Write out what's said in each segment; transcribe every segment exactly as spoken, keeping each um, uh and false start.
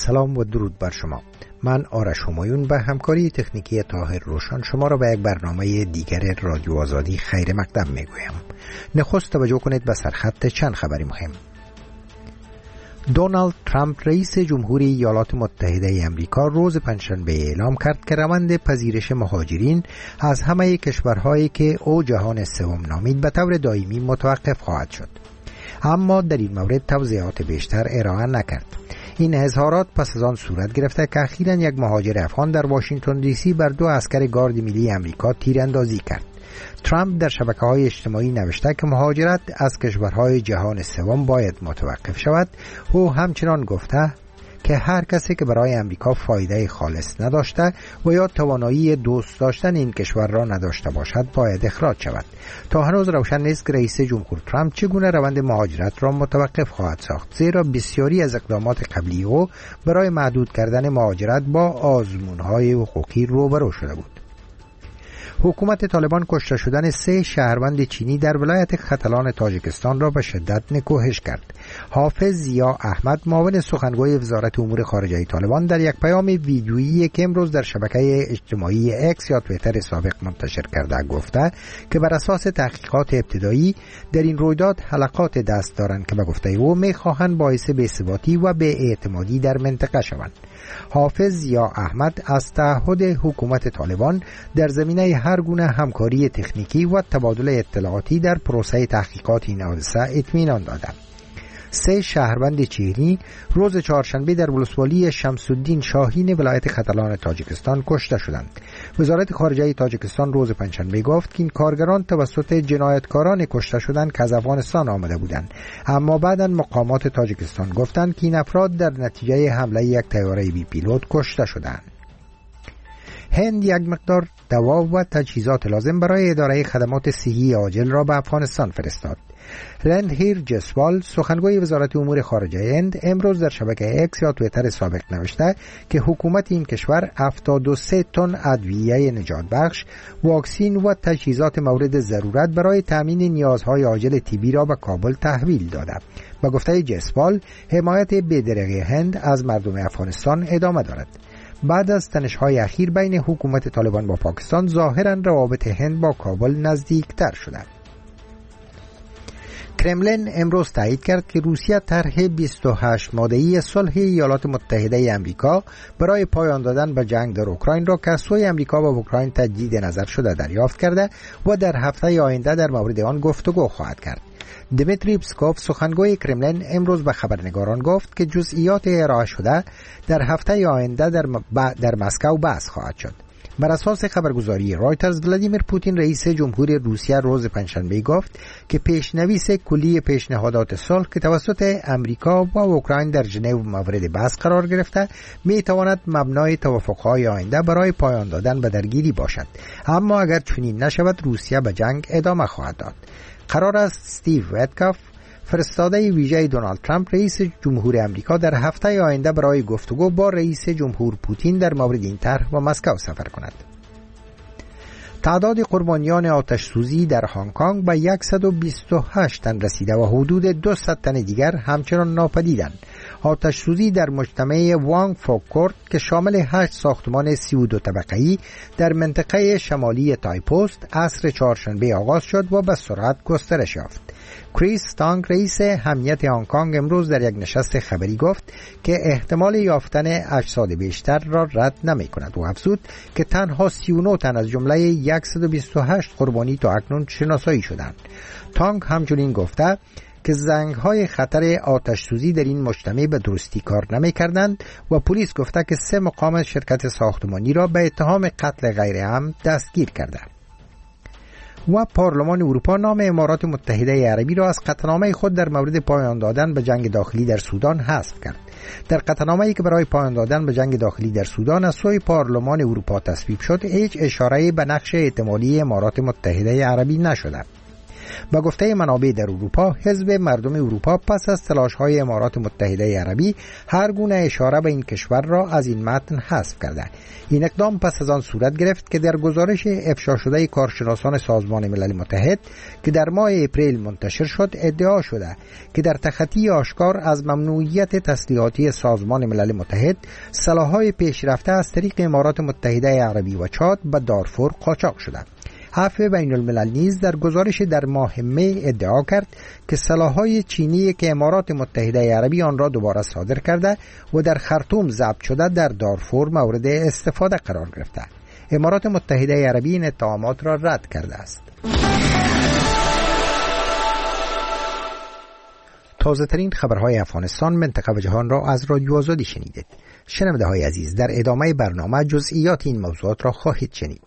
سلام و درود بر شما. من آرش همایون به همکاری تکنیکی طاهر روشن شما را به یک برنامه دیگر رادیو آزادی خیر مقدم می گویم. نخست توجه کنید به سرخط چند خبری مهم. دونالد ترامپ رئیس جمهوری ایالات متحده امریکا روز پنجشنبه اعلام کرد که روند پذیرش مهاجرین از همه کشورهایی که او جهان سوم نامید به طور دائمی متوقف خواهد شد، اما در این مورد توضیحات بیشتر ارائه نکرد. این اظهارات پس از آن صورت گرفته که اخیراً یک مهاجر افغان در واشنگتن دی سی بر دو عسکر گارد ملی امریکا تیراندازی کرد. ترامپ در شبکه‌های اجتماعی نوشته که مهاجرت از کشورهای جهان سوم باید متوقف شود. او همچنان گفته که هر کسی که برای امریکا فایده خالص نداشته و یا توانایی دوست داشتن این کشور را نداشته باشد باید اخراج شود. تا هنوز روشن نیست که رئیس جمهور ترامپ چگونه روند مهاجرت را متوقف خواهد ساخت، زیرا بسیاری از اقدامات قبلی او برای محدود کردن مهاجرت با آزمون‌های حقوقی روبرو شده بود. حکومت طالبان کشته شدن سه شهروند چینی در ولایت ختلان تاجیکستان را به شدت نکوهش کرد. حافظ ضیا احمد، معاون سخنگوی وزارت امور خارجه طالبان، در یک پیام ویدیویی که امروز در شبکه اجتماعی اکس یا توییتر سابق منتشر کرده گفته که بر اساس تحقیقات ابتدایی در این رویداد حلقات دست دارند که به گفته او می‌خواهند باعث بی‌ثباتی و بی‌اعتمادی در منطقه شوند. حافظ ضیا احمد از تعهد حکومت طالبان در زمینه هر گونه همکاری تکنیکی و تبادل اطلاعاتی در پروسه تحقیقات این حادثه اطمینان دادند. سه شهروند چینی روز چهارشنبه در ولسوالی شمس الدین شاهین ولایت ختلان تاجیکستان کشته شدند. وزارت خارجه تاجیکستان روز پنجشنبه گفت که این کارگران توسط جنایتکاران کشته شدند که از افغانستان آمده بودند، اما بعداً مقامات تاجیکستان گفتند که این افراد در نتیجه حمله یک طیاره بی پیلوت کشته شدند. هند یک مقدار دوا و تجهیزات لازم برای اداره خدمات صحی عاجل را به افغانستان فرستاد. رندهیر جسوال، سخنگوی وزارت امور خارجه هند، امروز در شبکه اکس یا توییتر سابق نوشته که حکومت این کشور هفتاد و سه تن ادویه نجات بخش، واکسین و تجهیزات مورد ضرورت برای تامین نیازهای عاجل طبی را به کابل تحویل داده. با گفته جسوال، حمایت بی‌درنگ هند از مردم افغانستان ادامه دارد. بعد از تنش‌های اخیر بین حکومت طالبان با پاکستان، ظاهراً روابط هند با کابل نزدیکتر شده. کرملین امروز تایید کرد که روسیه طرح بیست و هشت ماده‌ای صلح ایالات متحده آمریکا برای پایان دادن به جنگ در اوکراین را که از سوی آمریکا و اوکراین تجدید نظر شده دریافت کرده و در هفته آینده در مورد آن گفتگو خواهد کرد. دمیتری پسکوف، سخنگوی کرملین، امروز به خبرنگاران گفت که جزئیات ارائه شده در هفته آینده در, م... در مسکو بحث خواهد شد. بر اساس خبرگزاری رایترز، ولادیمیر پوتین رئیس جمهوری روسیه روز پنجشنبه گفت که پیشنویس کلی پیشنهادات صلح که توسط امریکا و اوکراین در ژنو مورد بحث قرار گرفته می تواند مبنای توافق‌های آینده برای پایان دادن به درگیری باشد، اما اگر چنین نشود روسیه به جنگ ادامه خواهد داد. قرار است استیو ویتکاف، فرستاده ویژه دونالد ترامپ رئیس جمهور آمریکا، در هفته آینده برای گفتگو با رئیس جمهور پوتین در مورد این طرح و مسکو سفر کند. تعداد قربانیان آتش سوزی در هنگ کنگ به صد و بیست و هشت تن رسیده و حدود دویست تن دیگر همچنان ناپدیدند. آتش سوزی در مجتمع وانگ فوک کورت که شامل هشت ساختمان سی و دو طبقه‌ای در منطقه شمالی تایپوست عصر چهارشنبه آغاز شد و به سرعت گسترش یافت. کریس تانگ، رئیس امنیت هنگ کنگ، امروز در یک نشست خبری گفت که احتمال یافتن اجساد بیشتر را رد نمی کند و افزود که تنها سی و نه تن از جمله صد و بیست و هشت قربانی تا اکنون شناسایی شدند. تانگ همچنین گفته که زنگ‌های خطر آتش سوزی در این مجتمع به درستی کار نمی کردند و پلیس گفته که سه مقام شرکت ساختمانی را به اتهام قتل غیر عمد دستگیر کرده. و پارلمان اروپا نام امارات متحده عربی را از قطعنامه خود در مورد پایان دادن به جنگ داخلی در سودان حذف کرد. در قطعنامه‌ای که برای پایان دادن به جنگ داخلی در سودان از سوی پارلمان اروپا تصویب شد، هیچ اشاره‌ای به نقش احتمالی امارات متحده عربی نشده. با گفته منابع در اروپا، حزب مردم اروپا پس از تلاش‌های امارات متحده عربی هر گونه اشاره به این کشور را از این متن حذف کرده. این اقدام پس از آن صورت گرفت که در گزارش افشا شده کارشناسان سازمان ملل متحد که در ماه اپریل منتشر شد، ادعا شده که در تخطی آشکار از ممنوعیت تسلیحاتی سازمان ملل متحد، سلاح‌های پیشرفته از طریق امارات متحده عربی و چاد به دارفور قاچاق شده. عفو بین الملل نیز در گزارش در ماه می ادعا کرد که سلاح‌های چینی که امارات متحده عربی آن را دوباره صادر کرده و در خرطوم ضبط شده در دارفور مورد استفاده قرار گرفته. امارات متحده عربی این اتهامات را رد کرده است. تازه ترین خبرهای افغانستان، منطقه و جهان را از رادیو آزادی شنیدید. شنونده های عزیز، در ادامه برنامه جزئیات این موضوعات را خواهید شنید.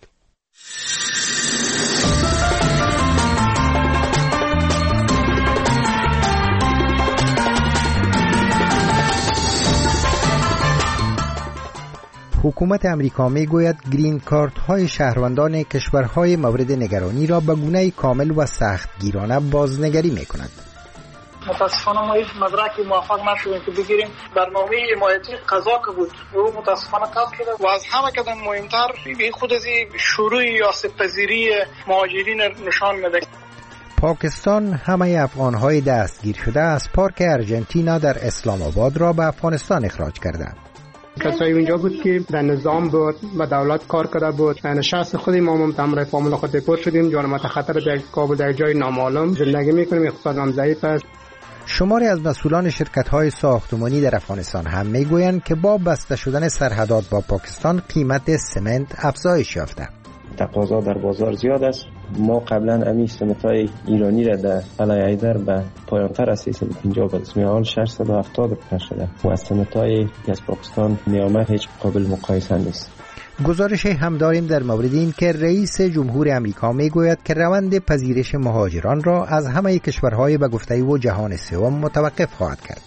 حکومت امریکا می گوید گرین کارت های شهروندان کشورهای مورد نگرانی را به گونه کامل و سختگیرانه بازنگری می کند. متاسفانه ما هیچ مدرکی موفق نشدیم که بگیریم. برنامه حمایتی قضا که بود او متاسفانه قطع شده و از همه که مهمتر به خود از شروع آسیب پذیری مهاجرین نشان میده. پاکستان همه افغانهای دستگیر شده از پارک ارجنتینا در اسلام آباد را به افغانستان اخراج کرده. کسایی اونجا بود که در نظام بود و دولت کار کرده بود. نشست خود ما هم تمرای فامیل خود دپورت شدیم. جان ما خطر در کابل در جای نامعلوم زندگی میکنیم. اقتصادم ضعیف است. شماری از مسئولان شرکت‌های ساختمانی در افغانستان هم میگویند که با بسته شدن سرحدات با پاکستان قیمت سمنت افزایش یافته. تقاضا در بازار زیاد است. ما قبلا امی سمنت‌های ایرانی را در قلعه حیدر به پایان‌تر از سیصد و پنجاه به اسم حال ششصد و هفتاد شده و از سمنت‌های که از پاکستان میآمد هیچ قابل مقایسه نیست. گزارش هم داریم در مورد این که رئیس جمهور امریکا میگوید که روند پذیرش مهاجران را از همه کشورهای به گفته او جهان سوم متوقف خواهد کرد.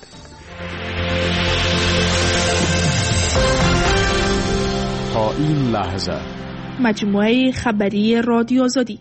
تا این لحظه مجموعه خبری رادیو آزادی.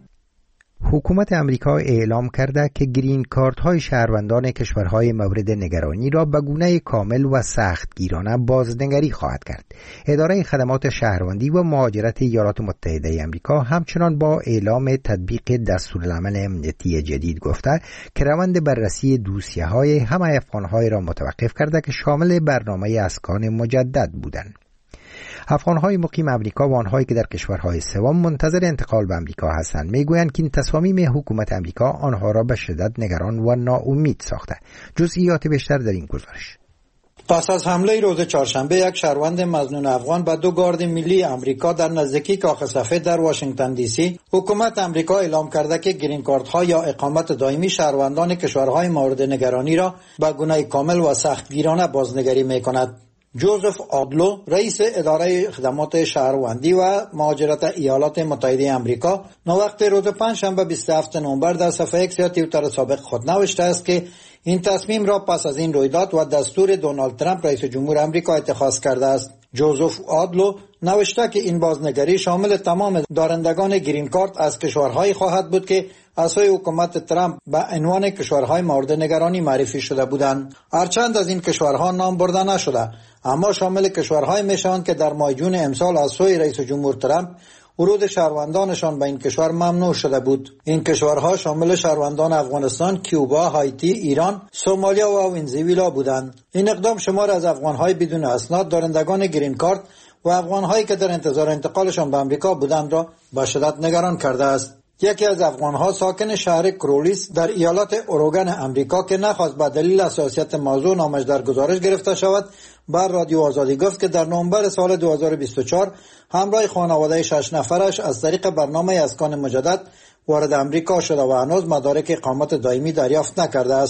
حکومت امریکا اعلام کرده که گرین کارت های شهروندان کشورهای مورد نگرانی را به گونه کامل و سختگیرانه بازنگری خواهد کرد. اداره خدمات شهروندی و مهاجرت ایالات متحده امریکا همچنان با اعلام تطبیق دستورالعمل امنیتی جدید گفته که روند بررسی دوسیه های همه افغانهای را متوقف کرده که شامل برنامه اسکان مجدد بودند. افغان‌های مقیم امریکا و آنهایی که در کشورهای سوم منتظر انتقال به امریکا هستند میگویند که این تصامیم حکومت امریکا آنها را به شدت نگران و ناامید ساخته. جزئیات بیشتر در این گزارش. پس از حمله روز چهارشنبه یک شهروند مظنون افغان به دو گارد ملی امریکا در نزدیکی کاخ سفید در واشنگتن دی سی، حکومت امریکا اعلام کرده که گرین کارت ها یا اقامت دائمی شهروندان کشورهای مورد نگرانی را به گونه کامل و سختگیرانه بازنگری می‌کند. جوزف آدلو، رئیس اداره خدمات شهروندی و مهاجرت ایالات متحده آمریکا، نوقت روز پنجشنبه بیست و هفتم نوامبر در صفحه ایکس یا توییتر سابق خود نوشته است که این تصمیم را پس از این رویداد و دستور دونالد ترامپ رئیس جمهور آمریکا اتخاذ کرده است. جوزف آدلو نوشته که این بازنگری شامل تمام دارندگان گرین کارت از کشورهایی خواهد بود که از سوی حکومت ترامپ به عنوان کشورهای مورد نگرانی معرفی شده بودند. هرچند از این کشورها نام برده نشده، اما شامل کشورهای میشوند که در ماه جون امسال از سوی رئیس جمهور ترامپ ورود شهروندانشان به این کشور ممنوع شده بود. این کشورها شامل شهروندان افغانستان، کیوبا، هایتی، ایران، سومالیا و ونزوئلا بودند. این اقدام شمار از افغانهای بدون اسناد دارندگان گرین کارت و افغانهایی که در انتظار انتقالشان به آمریکا بودند را به شدت نگران کرده است. یکی از افغانها ساکن شهر کرولیس در ایالات اوروگن امریکا که نخواست به دلیل حساسیت موضوع نامش در گزارش گرفته شود، بر رادیو آزادی گفت که در نوامبر سال دو هزار و بیست و چهار همراه خانواده شش نفرش از طریق برنامه اسکان مجدد وارد امریکا شده و هنوز مدارک اقامت دائمی دریافت نکرده است.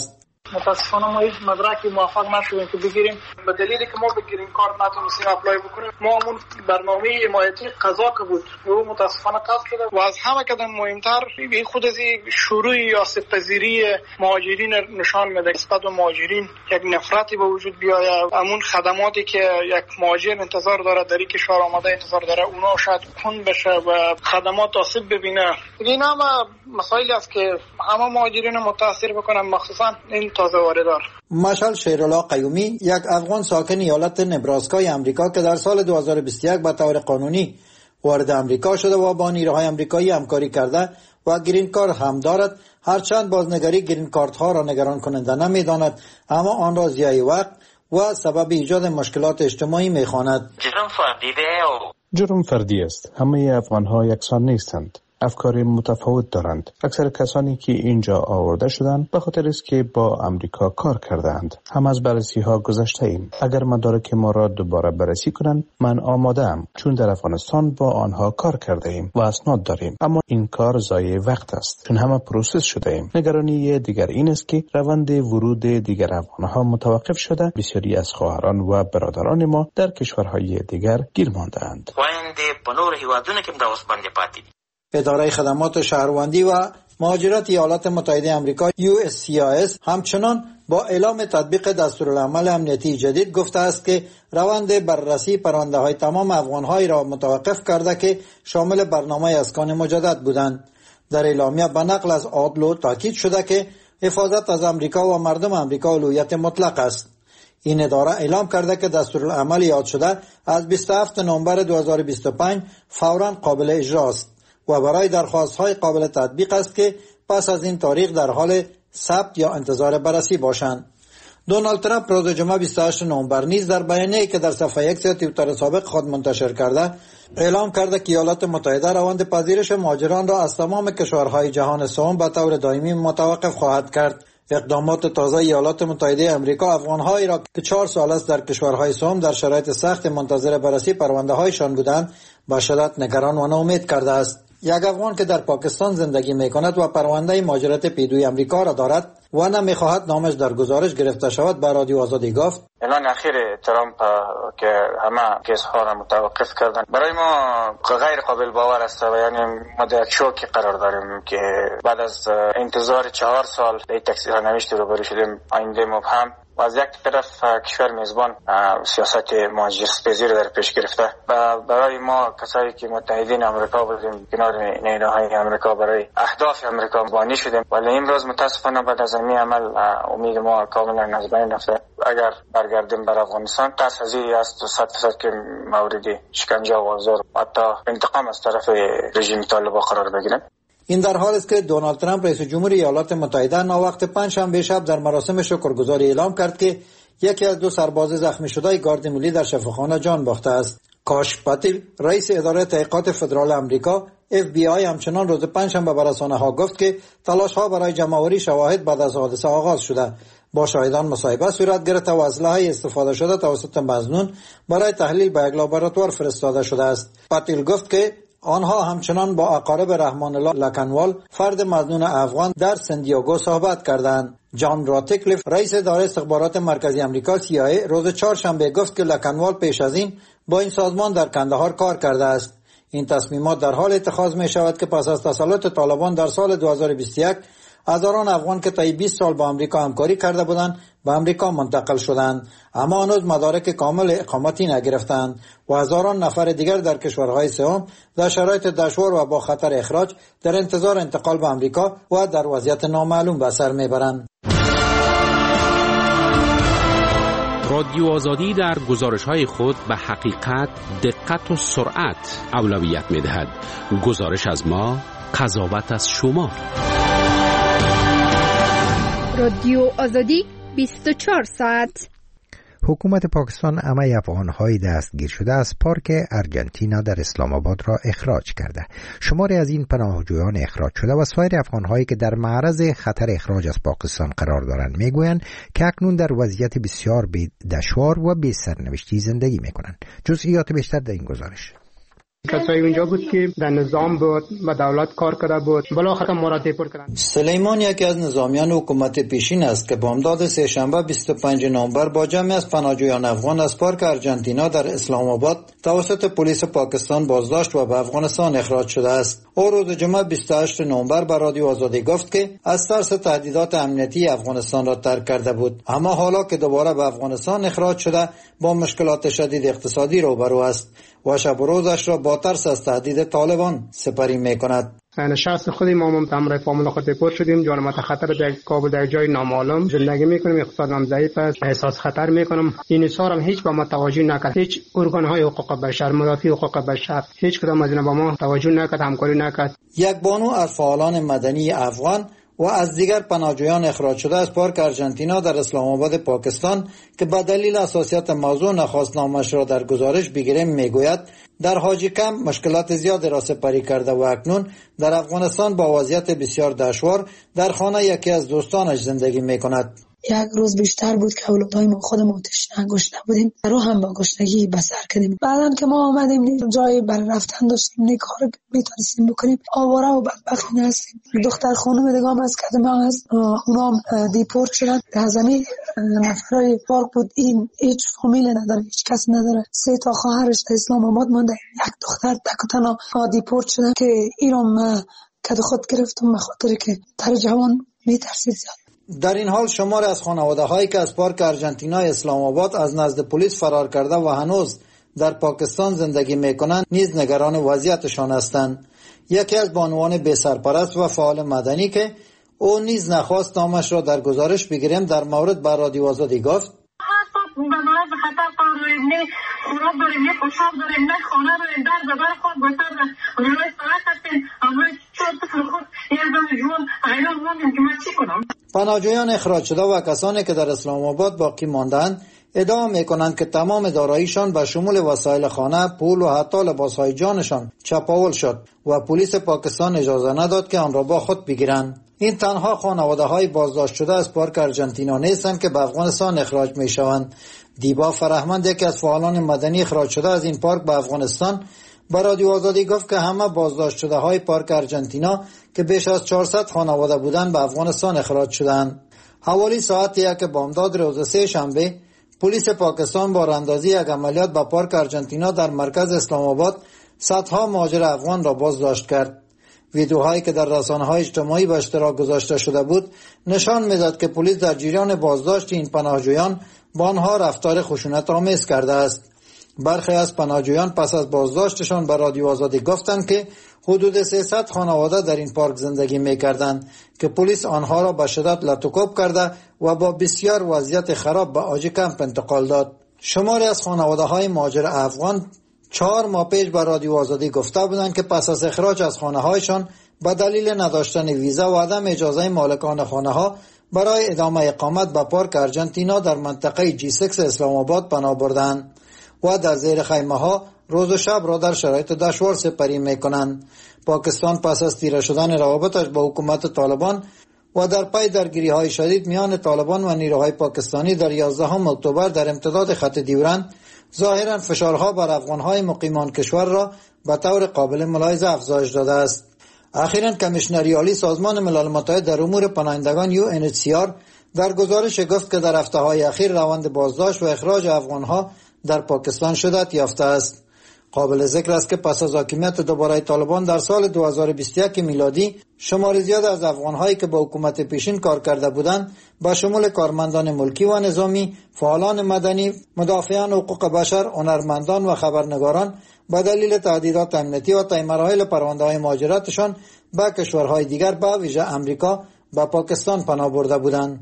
متاسفانه ما هیچ مدرکی موفق نشدیم که بگیریم. به دلیلی که ما به گرین کارت نتونستیم اپلای بکنیم، ما همون برنامه حمایتی قضا که بود او متاسفانه قطع شده و از همه کدام مهمتر این خود از شروع آسیب پذیری مهاجرین نشان میده. نسبت به مهاجرین یک نفرتی به وجود بیاید. همون خدماتی که یک مهاجر انتظار داره در این کشور آمده انتظار داره اونا شاید کند بشه و خدمات آسیب ببینه. این هم مسائلی است که همه مهاجرین متاثر بکنن، مخصوصا این تازه واردار. مشعل شیرالله قیومی، یک افغان ساکن ایالت نبراسکای امریکا که در سال دو هزار و بیست و یک به طور قانونی وارد امریکا شده و با نیروهای امریکایی همکاری کرده و گرین کارت هم دارد، هرچند بازنگری گرین کارت ها را نگران کننده نمیداند، اما آن را ضیاع وقت و سبب ایجاد مشکلات اجتماعی میخواند. جرم فردی ده. جرم فردی است. همه افغان ها یکسان نیستند. افکار متفاوت دارند. اکثر کسانی که اینجا آورده شدند به خاطر است که با امریکا کار کردند. هم از بررسی ها گذشته ایم. اگر مدارک ما را دوباره بررسی کنند، من آماده ام، چون در افغانستان با آنها کار کرده ایم و اسناد داریم. اما این کار ضایع وقت است، چون همه پروسس شده ایم. نگرانی دیگر این است که روند ورود دیگر افغان ها متوقف شده. بسیاری از خواهران و برادران ما در کشورهای دیگر گیر مانده‌اند. اداره خدمات شهروندی و مهاجرت ایالات متحده آمریکا یو اس سی آی اس همچنان با اعلام تطبیق دستورالعمل امنیتی جدید گفته است که روند بررسی پرونده های تمام افغان هایی را متوقف کرده که شامل برنامه اسکان مجدد بودند. در اعلامیه به نقل از آدلو تاکید شده که حفاظت از امریکا و مردم امریکا اولویت مطلق است. این اداره اعلام کرده که دستورالعمل یاد شده از بیست و هفتم نوامبر دو هزار و بیست و پنج فوراً قابل اجرا است و برای درخواست‌های قابل تطبیق است که پس از این تاریخ در حال ثبت یا انتظار بررسی باشند. دونالد ترامپ روز جمعه بیست و هشتم نوامبر نیز در بیانیه‌ای که در صفحه یک توییتر سابق خود منتشر کرده اعلام کرده که ایالات متحده روند پذیرش مهاجران را از تمام کشورهای جهان سوم به طور دائمی متوقف خواهد کرد. اقدامات تازه ایالات متحده آمریکا افغان‌هایی را که چهار سال است در کشورهای سوم در شرایط سخت منتظر بررسی پرونده‌هایشان بودند به شدت نگران و ناامید کرده است. یک افغان که در پاکستان زندگی میکند و پرونده مهاجرت پیدوی امریکا را دارد و نمیخواهد نامش در گزارش گرفته شود به رادیو آزادی گفت: اعلان اخیر ترامپ که همه کیس ها را متوقف کردن برای ما غیر قابل باور است و یعنی ما در شوکی قرار داریم که بعد از انتظار چهار سال در تکثیر نوشت روبرو شدیم آینده مبهم و از یک طرف کشور میزبان سیاست مهاجرت‌پذیر در پیش گرفته و برای ما کسایی که متحدین آمریکا بودیم کنار نیروهای آمریکا برای اهداف آمریکا بانی شدیم، ولی امروز متاسفانه بعد از این عمل امید ما کاملا از بین رفته. اگر برگردیم بر افغانستان تصحیحی است و صد درصد که مورد شکنجه و آزار و حتی انتقام از طرف رژیم طالبان قرار بگیریم. این در حال است که دونالد ترامپ رئیس جمهور ایالات متحده ناوقت پنجشنبه شب در مراسم شکرگزاری اعلام کرد که یکی از دو سرباز زخمی شده گارد ملی در شفاخانه جان باخته است. کاش پاتیل رئیس اداره تحقیقات فدرال آمریکا اف بی آی همچنان روز پنجشنبه به رسانه‌ها گفت که تلاش‌ها برای جمع‌آوری شواهد بعد از حادثه آغاز شده. با شاهدان مصاحبه صورت گرفته و اسلحه استفاده شده توسط مظنون برای تحلیل به یک لابراتوار فرستاده شده است. پاتیل گفت که آنها همچنان با اقارب رحمان الله لکنوال فرد مظنون افغان در سندیاگو صحبت کردند. جان راتکلیف رئیس اداره استخبارات مرکزی آمریکا سی آی ای روز چهارشنبه گفت که لکنوال پیش از این با این سازمان در کندهار کار کرده است. این تصمیمات در حال اتخاذ می شود که پس از تسلط طالبان در سال دو هزار و بیست و یک هزاران افغان که طی بیست سال با آمریکا همکاری کرده بودند به آمریکا منتقل شدند، اما هنوز مدارک کامل اقامتی نگرفتند و هزاران نفر دیگر در کشورهای سوم در شرایط دشوار و با خطر اخراج در انتظار انتقال به آمریکا و در وضعیت نامعلوم به سر میبرند. رادیو آزادی در گزارش‌های خود به حقیقت، دقت و سرعت اولویت می‌دهد. گزارش از ما، قضاوت از شما. رادیو آزادی بیست و چهار ساعت. حکومت پاکستان همه افغان‌های دستگیر شده از پارک ارجنتینا در اسلام آباد را اخراج کرده. شماری از این پناهجویان اخراج شده و سایر افغان‌هایی که در معرض خطر اخراج از پاکستان قرار دارند میگویند که اکنون در وضعیت بسیار دشوار و بی سرنوشتی زندگی میکنند. جزئیات بیشتر در این گزارش. کسایی اونجا بود که در نظام بود و دولت کار کرده بود، بالاخره ما را دیپورت کردند. سلیمان یکی از نظامیان حکومت پیشین است که بامداد سه‌شنبه بیست و پنجم نوامبر با جمعی از پناهجویان افغان از پارک ارجنتینا در اسلام آباد توسط پلیس پاکستان بازداشت و به افغانستان اخراج شده است. او روز جمعه بیست و هشتم نوامبر به رادیو آزادی گفت که از ترس تهدیدات امنیتی افغانستان را ترک کرده بود، اما حالا که دوباره به افغانستان اخراج شده با مشکلات شدید اقتصادی روبرو است و شب و روزش را با ترس از تهدید طالبان سپری می‌کند. شخص خودی ما هم همراه فامیل خود دیپورت شدیم، جان ما خطر در کابل در جای نامعلوم زندگی میکنیم، اقتصادم ضعیف است، احساس خطر میکنم. این اصرارم هیچ با ما توجه نکرد، هیچ ارگان های حقوق بشر، مدافع حقوق بشر، هیچ کدام از اینا با ما توجه نکرد، همکاری نکرد. یک بانو از فعالان مدنی افغان و از دیگر پناهجویان اخراج شده از پارک ارجنتینا در اسلام آباد پاکستان که به دلیل حساسیت موضوع نخواست نامش را در گزارش بگیریم میگوید در حاجی کم مشکلات زیاد را سپری کرده و اکنون در افغانستان با وضعیت بسیار دشوار در خانه یکی از دوستانش زندگی میکند. یک روز بیشتر بود که اولادای ما خودمون تشنه گشنه بودیم، رو هم با گشنگی بسر کردیم. بعدن که ما آمدیم جای برای رفتن داشتیم، نه کار میتونستیم بکنیم، آواره و بدبخت هستیم. دختر خانم دیگه هم از کدام از اونام دیپورت شدن. از همین نفرای پارک بود، این هیچ فامیل نداره، هیچ کس نداره، سه تا خواهرش در اسلام آباد مونده، یک دختر تک تنها دیپورت شدن که اینم کد خود گرفتم به خاطر که تر جوان میترسید زیاد. در این حال شمار از خانواده هایی که از پارک ارجنتینا اسلام آباد از نزد پلیس فرار کرده و هنوز در پاکستان زندگی میکنند نیز نگران وضعیتشان هستند. یکی از بانوان بی سرپرست و فعال مدنی که او نیز نخواست نامش را در گزارش بگیریم در مورد بر رادیو آزادی گفت خطر داریم، نه خوراک داریم، نه پوشاک داریم، نه خانه داریم، در زبر خود بسر روی سرک هستیم، همه چون طفل خود یک زن جوان حیران موندیم که من چی کنم. پناهجویان اخراج شده و کسانی که در اسلام آباد باقی ماندند ادعا میکنند که تمام داراییشان به شمول وسایل خانه، پول و حتی لباسهای جانشان چپاول شد و پلیس پاکستان اجازه نداد که آن را با خود بگیرند. این تنها خانواده های بازداشت شده از پارک ارجنتینا نیستند که به افغانستان اخراج می شوند. دیبا فرهمند یکی از فعالان مدنی اخراج شده از این پارک به افغانستان به رادیو آزادی گفت که همه بازداشت شده های پارک ارجنتینا که بیش از چهارصد خانواده بودند به افغانستان اخراج شدند. حوالی ساعت یک بامداد روز سه شنبه پلیس پاکستان با راندازی یک عملیات به پارک ارجنتینا در مرکز اسلام آباد صدها مهاجر افغان را بازداشت کرد. ویدیوهایی که در رسانه‌های اجتماعی به اشتراک گذاشته شده بود نشان می‌داد که پلیس در جریان بازداشت این پناهجویان با آنها رفتار خشونت‌آمیز کرده است. برخی از پناهجویان پس از بازداشتشان به رادیو آزادی گفتند که حدود سیصد خانواده در این پارک زندگی می‌کردند که پلیس آنها را به شدت لطوکوب کرده و با بسیار وضعیت خراب به آجی کمپ انتقال داد. شماری از خانواده‌های مهاجر افغان چهار ماه پیش به رادیو آزادی گفته بودند که پس از اخراج از خانه‌هایشان به دلیل نداشتن ویزا و عدم اجازه مالکان خانه‌ها برای ادامه اقامت به پارک ارجنتینا در منطقه جی سیکس اسلام آباد پناه بردند و در زیر خیمه‌ها روز و شب را در شرایط دشوار سپری می‌کنند. پاکستان پس از تیره شدن روابطش با حکومت طالبان و در پی درگیری‌های شدید میان طالبان و نیروهای پاکستانی در یازدهم اکتبر در امتداد خط دیورند ظاهراً فشارها بر افغان‌های مقیمان کشور را به طور قابل ملاحظه افزایش داده است. اخیراً کمیشنری عالی سازمان ملل متحد در امور پناهندگان یو ان اچ سی آر در گزارش گفت که در هفته‌های اخیر روند بازداشت و اخراج افغان‌ها در پاکستان شدت یافته است. قابل ذکر است که پس از حاکمیت دوباره طالبان در سال دو هزار و بیست و یک میلادی شمار زیاد از افغان‌هایی که با حکومت پیشین کار کرده بودند با شمول کارمندان ملکی و نظامی، فعالان مدنی، مدافعان حقوق بشر، هنرمندان و خبرنگاران به دلیل تهدیدات امنیتی و طی مراحل پرونده‌های مهاجرتشان به کشورهای دیگر به ویژه امریکا به پاکستان پناه برده بودند.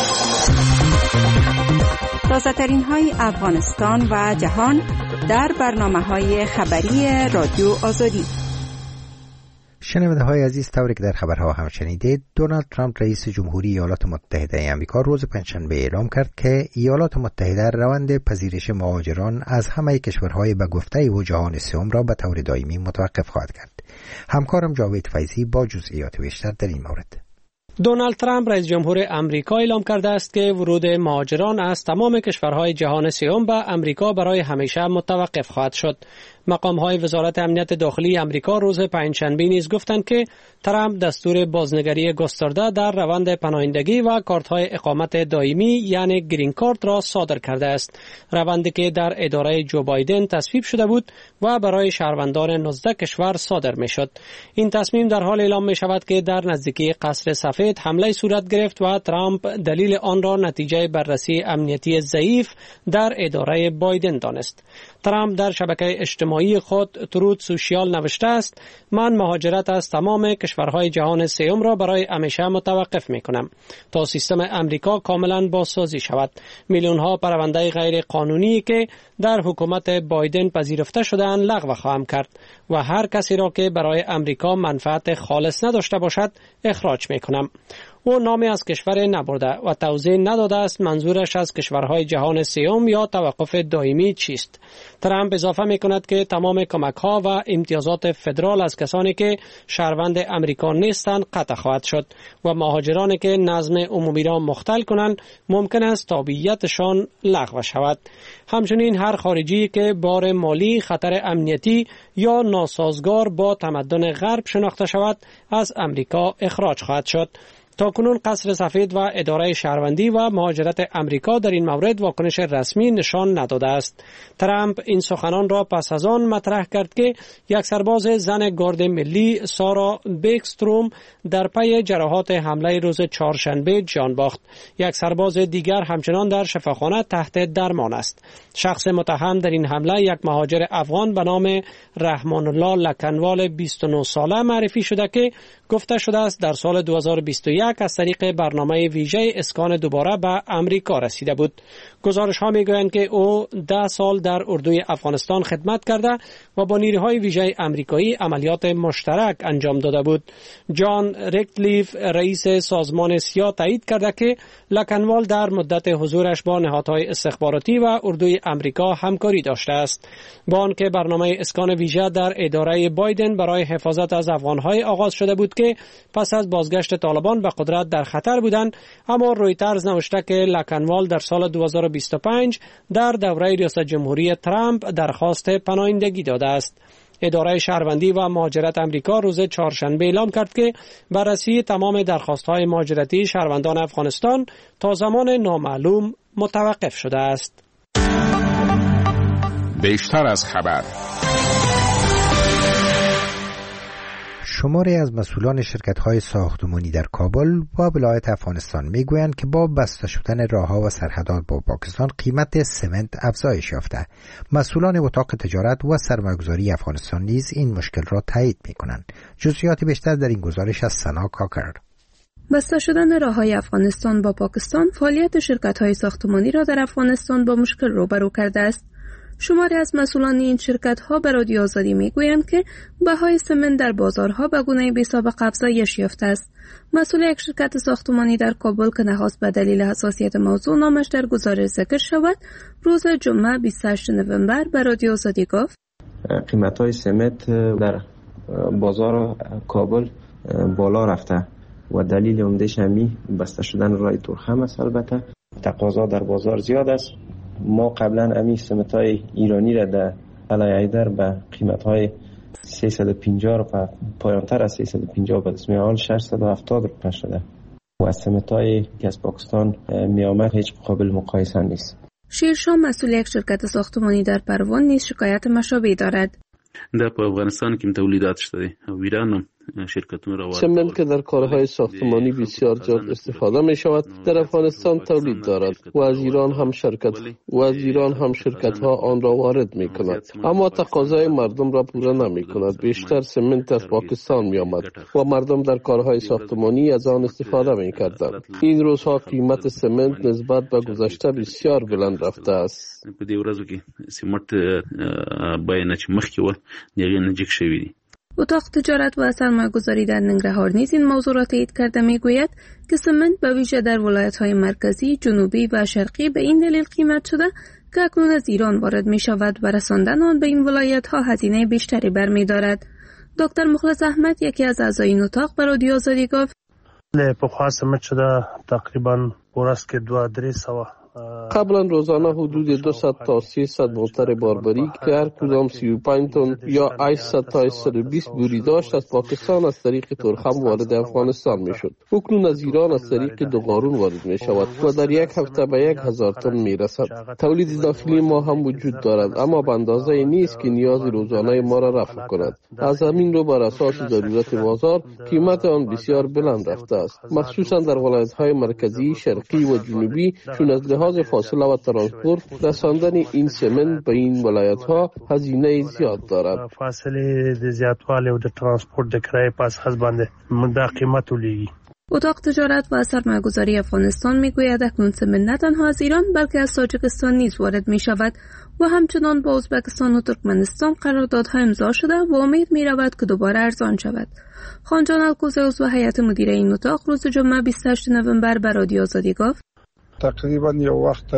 تازه‌ترین های افغانستان و جهان در برنامه‌های خبری رادیو آزادی. شنونده های عزیز، طوری که در خبرها هم شنیدید، دونالد ترامپ رئیس جمهوری ایالات متحده آمریکا روز پنجشنبه اعلام کرد که ایالات متحده روند پذیرش مهاجران از همه کشورهای به گفته او جهان سوم را به طور دائمی متوقف خواهد کرد. همکارم جاوید فیضی با جزئیات بیشتر در این مورد. دونالد ترامپ رئیس جمهور امریکا اعلام کرده است که ورود مهاجران از تمام کشورهای جهان سوم به امریکا برای همیشه متوقف خواهد شد. مقام‌های وزارت امنیت داخلی آمریکا روز پنجشنبه نیز گفتند که ترامپ دستور بازنگری گسترده در روند پناهندگی و کارت‌های اقامت دائمی یعنی گرین کارت را صادر کرده است. روندی که در اداره جو بایدن تصویب شده بود و برای شهروندان نوزده کشور صادر می‌شد. این تصمیم در حال اعلام می‌شود که در نزدیکی قصر سفید حمله صورت گرفت و ترامپ دلیل آن را نتیجه بررسی امنیتی ضعیف در اداره بایدن دانست. ترامپ در شبکه اجتماعی خود ترود سوشیال نوشته است: من مهاجرت از تمام کشورهای جهان سوم را برای همیشه متوقف می‌کنم تا سیستم امریکا کاملا بازسازی شود. میلیون‌ها پرونده غیر قانونی که در حکومت بایدن پذیرفته شده‌اند لغو خواهم کرد و هر کسی را که برای امریکا منفعت خالص نداشته باشد اخراج می‌کنم. او نامی از کشور نبرده و توضیح نداده است منظورش از کشورهای جهان سوم یا توقف دائمی چیست. ترامپ اضافه می‌کند که تمام کمک‌ها و امتیازات فدرال از کسانی که شهروند امریکا نیستند قطع خواهد شد و مهاجرانی که نظم عمومی را مختل کنند ممکن است تابعیتشان لغو شود. همچنین هر خارجی که بار مالی، خطر امنیتی یا ناسازگار با تمدن غرب شناخته شود از امریکا اخراج خواهد شد. تاکنون قصر سفید و اداره شهروندی و مهاجرت امریکا در این مورد واکنش رسمی نشان نداده است. ترامپ این سخنان را پس از آن مطرح کرد که یک سرباز زن گارد ملی سارا بیکستروم در پی جراحات حمله روز چهارشنبه جان باخت. یک سرباز دیگر همچنان در شفاخانه تحت درمان است. شخص متهم در این حمله یک مهاجر افغان به نام رحمان الله لکنوال بیست و نه ساله معرفی شده که گفته شده است در سال دو هزار و بیست و یک از طریق برنامه ویژه اسکان دوباره به امریکا رسیده بود. گزارش ها می گویند که او ده سال در اردوی افغانستان خدمت کرده و با نیروهای ویژه امریکایی عملیات مشترک انجام داده بود. جان ریکتلیف رئیس سازمان سیا تایید کرده که لکنوال در مدت حضورش با نهادهای استخباراتی و اردوی امریکا همکاری داشته است. با آنکه برنامه اسکان ویژه در اداره بایدن برای حفاظت از افغانهای آغاز شده بود که پس از بازگشت طالبان به قدرت در خطر بودند، اما رویترز نوشته که لکنوال در سال دو هزار و بیست و پنج در دوره ریاست جمهوری ترامپ درخواست پناهندگی داده است. اداره شهروندی و مهاجرت امریکا روز چهارشنبه اعلام کرد که بررسی تمام درخواست‌های مهاجرتی شهروندان افغانستان تا زمان نامعلوم متوقف شده است. بیشتر از خبر. شماری از مسئولان شرکت‌های ساختمانی در کابل و ولایت افغانستان میگویند که با بسته شدن راه‌ها و سرحدات با پاکستان قیمت سمنت افزایش یافته. مسئولان اتاق تجارت و سرمایه‌گذاری افغانستان نیز این مشکل را تایید می‌کنند. جزئیات بیشتر در این گزارش از سنا کاکر. بسته شدن راه‌های افغانستان با پاکستان فعالیت شرکت‌های ساختمانی را در افغانستان با مشکل روبرو کرده است. شماری از مسئولان این شرکت‌ها به رادیو آزادی می‌گویند که بهای سمنت در بازارها به گونه بی‌سابقه افزایش یافته است. مسئول یک شرکت ساختمانی در کابل که نخواست به دلیل حساسیت موضوع نامش در گزارش ذکر شود، روز جمعه بیست و هشتم نوامبر به رادیو آزادی گفت: قیمت‌های سمنت در بازار کابل بالا رفته و دلیل عمده‌اش همین بسته شدن راه تورخم است. البته تقاضا در بازار زیاد است. ما قبلا امی سمنت‌های ایرانی را در علای حیدر به قیمت‌های سیصد و پنجاه رو پایان‌تر از سیصد و پنجاه به دست می‌آورد، ششصد و هفتاد رو شده و سمنت‌های که از پاکستان می‌آمد هیچ قابل مقایسه نیست. شیرشاه مسئول یک شرکت ساختمانی در پروان نیز شکایت مشابهی دارد. در افغانستان که تولیدات شده و ایران شرکتون را سمنت که در کارهای ساختمانی بسیار زیاد استفاده می شود در افغانستان تولید دارد و از ایران هم شرکت و از ایران هم شرکت ها آن را وارد می کند، اما تقاضای مردم را پوره نمی کند. بیشتر سمنت از پاکستان می آمد و مردم در کارهای ساختمانی از آن استفاده می کردند. این روزها قیمت سمنت نسبت به گذشته بسیار بلند رفته است. په دې ورځو کې سمنت بیه چې مخکې و دغه نجیک شوی دی. اتاق تجارت و سرمایه‌گذاری در ننگرهار نیز این موضوع را تایید کرده می‌گوید که سمنت به ویژه در ولایت‌های مرکزی، جنوبی و شرقی به این دلیل قیمت شده که اکنون از ایران وارد می‌شود و رساندن آن به این ولایت‌ها هزینه بیشتری برمی‌دارد. دکتر مخلص احمد یکی از اعضای این اتاق به رادیو آزادی گفت: له پخوا سمنت شده تقریبا ورځ کې دوه درې سوه قبلا روزانه حدود دویست تا سیصد موتر باربری که هر کدام سی و پنج تن یا هشتصد تا صد و بیست بوری داشت از پاکستان از طریق تورخم وارد افغانستان میشد. اکنون از ایران از طریق دوغارون وارد می شود و در یک هفته به یک هزار تن می رسد. تولید داخلی ما هم وجود دارد اما به اندازه نیست که نیاز روزانه ما را رفع کند. از همین رو بر اساس ضرورت بازار قیمت آن بسیار بلند رفته است، مخصوصا در ولایت‌های مرکزی، شرقی و جنوبی، چون از لحاظ فاصله و ترانسپورت رساندن این سمنت به این ولایت‌ها هزینه زیاد دارد. فاصله زیاتوالی و ترانسپورت د کرایه پس حسابنده مندا قیمت ولېږي. اتاق تجارت و سرمایه‌گذاری افغانستان میگوید اکنون سمنت نه تنها از ایران بلکه از تاجیکستان نیز وارد می شود و همچنان با ازبکستان و ترکمنستان قراردادها امضا شده و امید می رود که دوباره ارزان شود. خانجان الکوزه عضو هیئت مدیره این اتاق روز جمعه بیست و هشتم نوامبر به رادیو آزادی گفت تقریبا یو وخت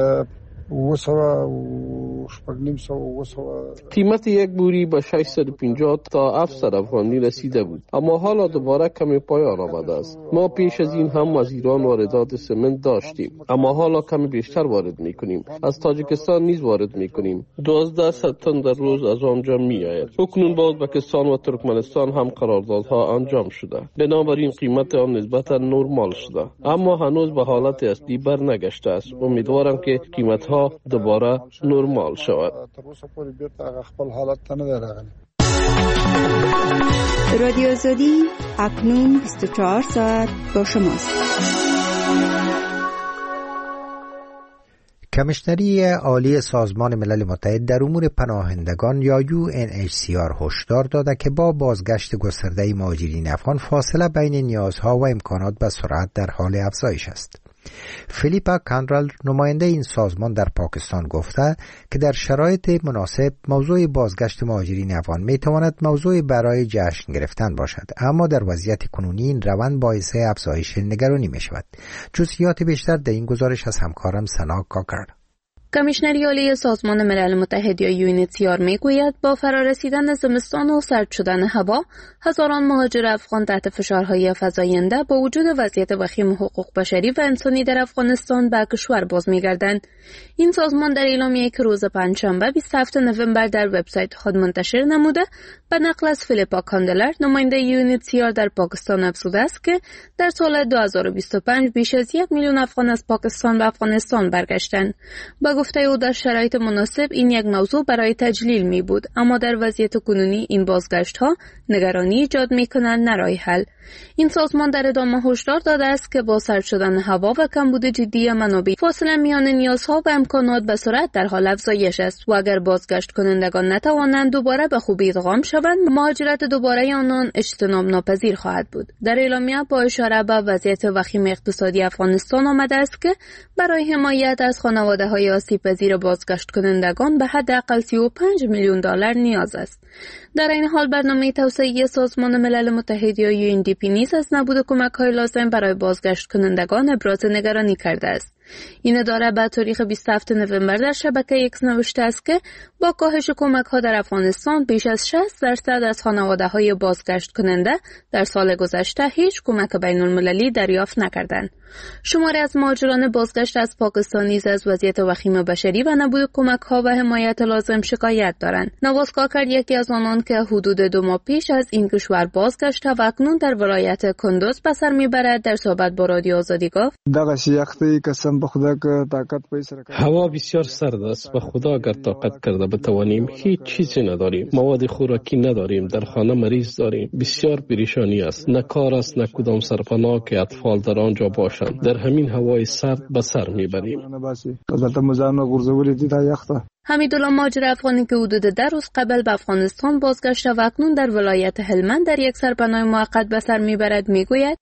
قیمت یک بوری به ششصد و پنجاه تا هفتصد افغانی رسیده بود، اما حالا دوباره کمی پایان آمده است. ما پیش از این هم از ایران واردات سمنت داشتیم اما حالا کمی بیشتر وارد میکنیم. از تاجیکستان نیز وارد میکنیم. دوازده صد تن در روز از آنجا میآید. اکنون با ازبکستان و ترکمنستان هم قراردادها انجام شده، بنابراین قیمت آن نسبتا نرمال شده اما هنوز به حالت اصلی برنگشته است. امیدوارم که قیمت دوباره نرمال شود. رادیو آزادی اکنون بیست و چهار ساعت با شماست. کمیشنری عالی سازمان ملل متحد در امور پناهندگان یا یو ان اچ سی آر هشدار داده که با بازگشت گسترده مهاجرین افغان فاصله بین نیازها و امکانات به سرعت در حال افزایش است. فیلیپا کانرال نماینده این سازمان در پاکستان گفته که در شرایط مناسب موضوع بازگشت مهاجرین افغان میتواند موضوع برای جشن گرفتن باشد، اما در وضعیت کنونی این روند باعث افزایش نگرانی می شود. جزئیات بیشتر در این گزارش از همکارم سنا کاکر. کمیشنری عالی سازمان ملل متحد یا یو ان اچ سی آر میگوید با فرارسیدن زمستان و سرد شدن هوا، هزاران مهاجر افغان تحت فشارهای فزاینده با وجود وضعیت وخیم حقوق بشری و انسانی در افغانستان به کشور باز میگردند. این سازمان در اعلامیه‌ای که روز پنجشنبه بیست و هفتم نوامبر در وبسایت خود منتشر نموده، به نقل از فیلیپا کاندلر نماینده یو ان اچ سی آر در پاکستان افزوده است که در سال دو هزار و بیست و پنج بیش از یک میلیون افغان از پاکستان به افغانستان برگشتند. با گفته او در شرایط مناسب این یک موضوع برای تجلیل می بود، اما در وضعیت کنونی این بازگشت ها نگرانی ایجاد می کنند نه راه حل. این سازمان در ادامه هشدار داده است که با سرد شدن هوا و کمبود جدی منابع، فاصله میان نیازها و امکانات به سرعت در حال افزایش است و اگر بازگشت کنندگان نتوانند دوباره به خوبی ادغام شوند، مهاجرت دوباره آنان اجتناب ناپذیر خواهد بود. در اعلامیه با اشاره به وضعیت وخیم اقتصادی افغانستان آمده است که برای حمایت از خانواده‌های آسیب‌پذیر بازگشت کنندگان به حداقل سی و پنج میلیون دلار نیاز است. در این حال برنامه توسعه سازمان ملل متحد یا یو ان دی پی نیز از نبود کمک‌های لازم برای بازگشت کنندگان ابراز نگرانی کرده است. این اداره به تاریخ بیست و هفتم نوامبر در شبکه ایکس نوشته است که با کاهش کمک‌ها در افغانستان بیش از شصت درصد از خانواده‌های بازگشت کننده در سال گذشته هیچ کمک بین‌المللی دریافت نکردند. شماری از مهاجران بازگشت از پاکستان نیز از وضعیت وخیم بشری و نبود کمک‌ها و حمایت لازم شکایت دارند. نواز کاکر یکی از آنان که حدود دو ماه پیش از این کشور بازگشته و اکنون در ولایت کندوز به سر میبرد در صحبت با رادیو آزادی گفت: هوا بسیار سرد است و خدا اگر طاقت کرده بتوانیم هیچ چیزی نداریم. مواد خوراکی نداریم، در خانه مریض داریم. بسیار پریشانی است. نه کار است نه کدام سرپناه که اطفال در آنجا باشند. در همین هوای سرد به سر میبریم. حمیدالله مهاجر افغانی که حدود ده روز قبل به افغانستان بازگشته و اکنون در ولایت هلمند در یک سرپناه موقت به سر میبرد میگوید: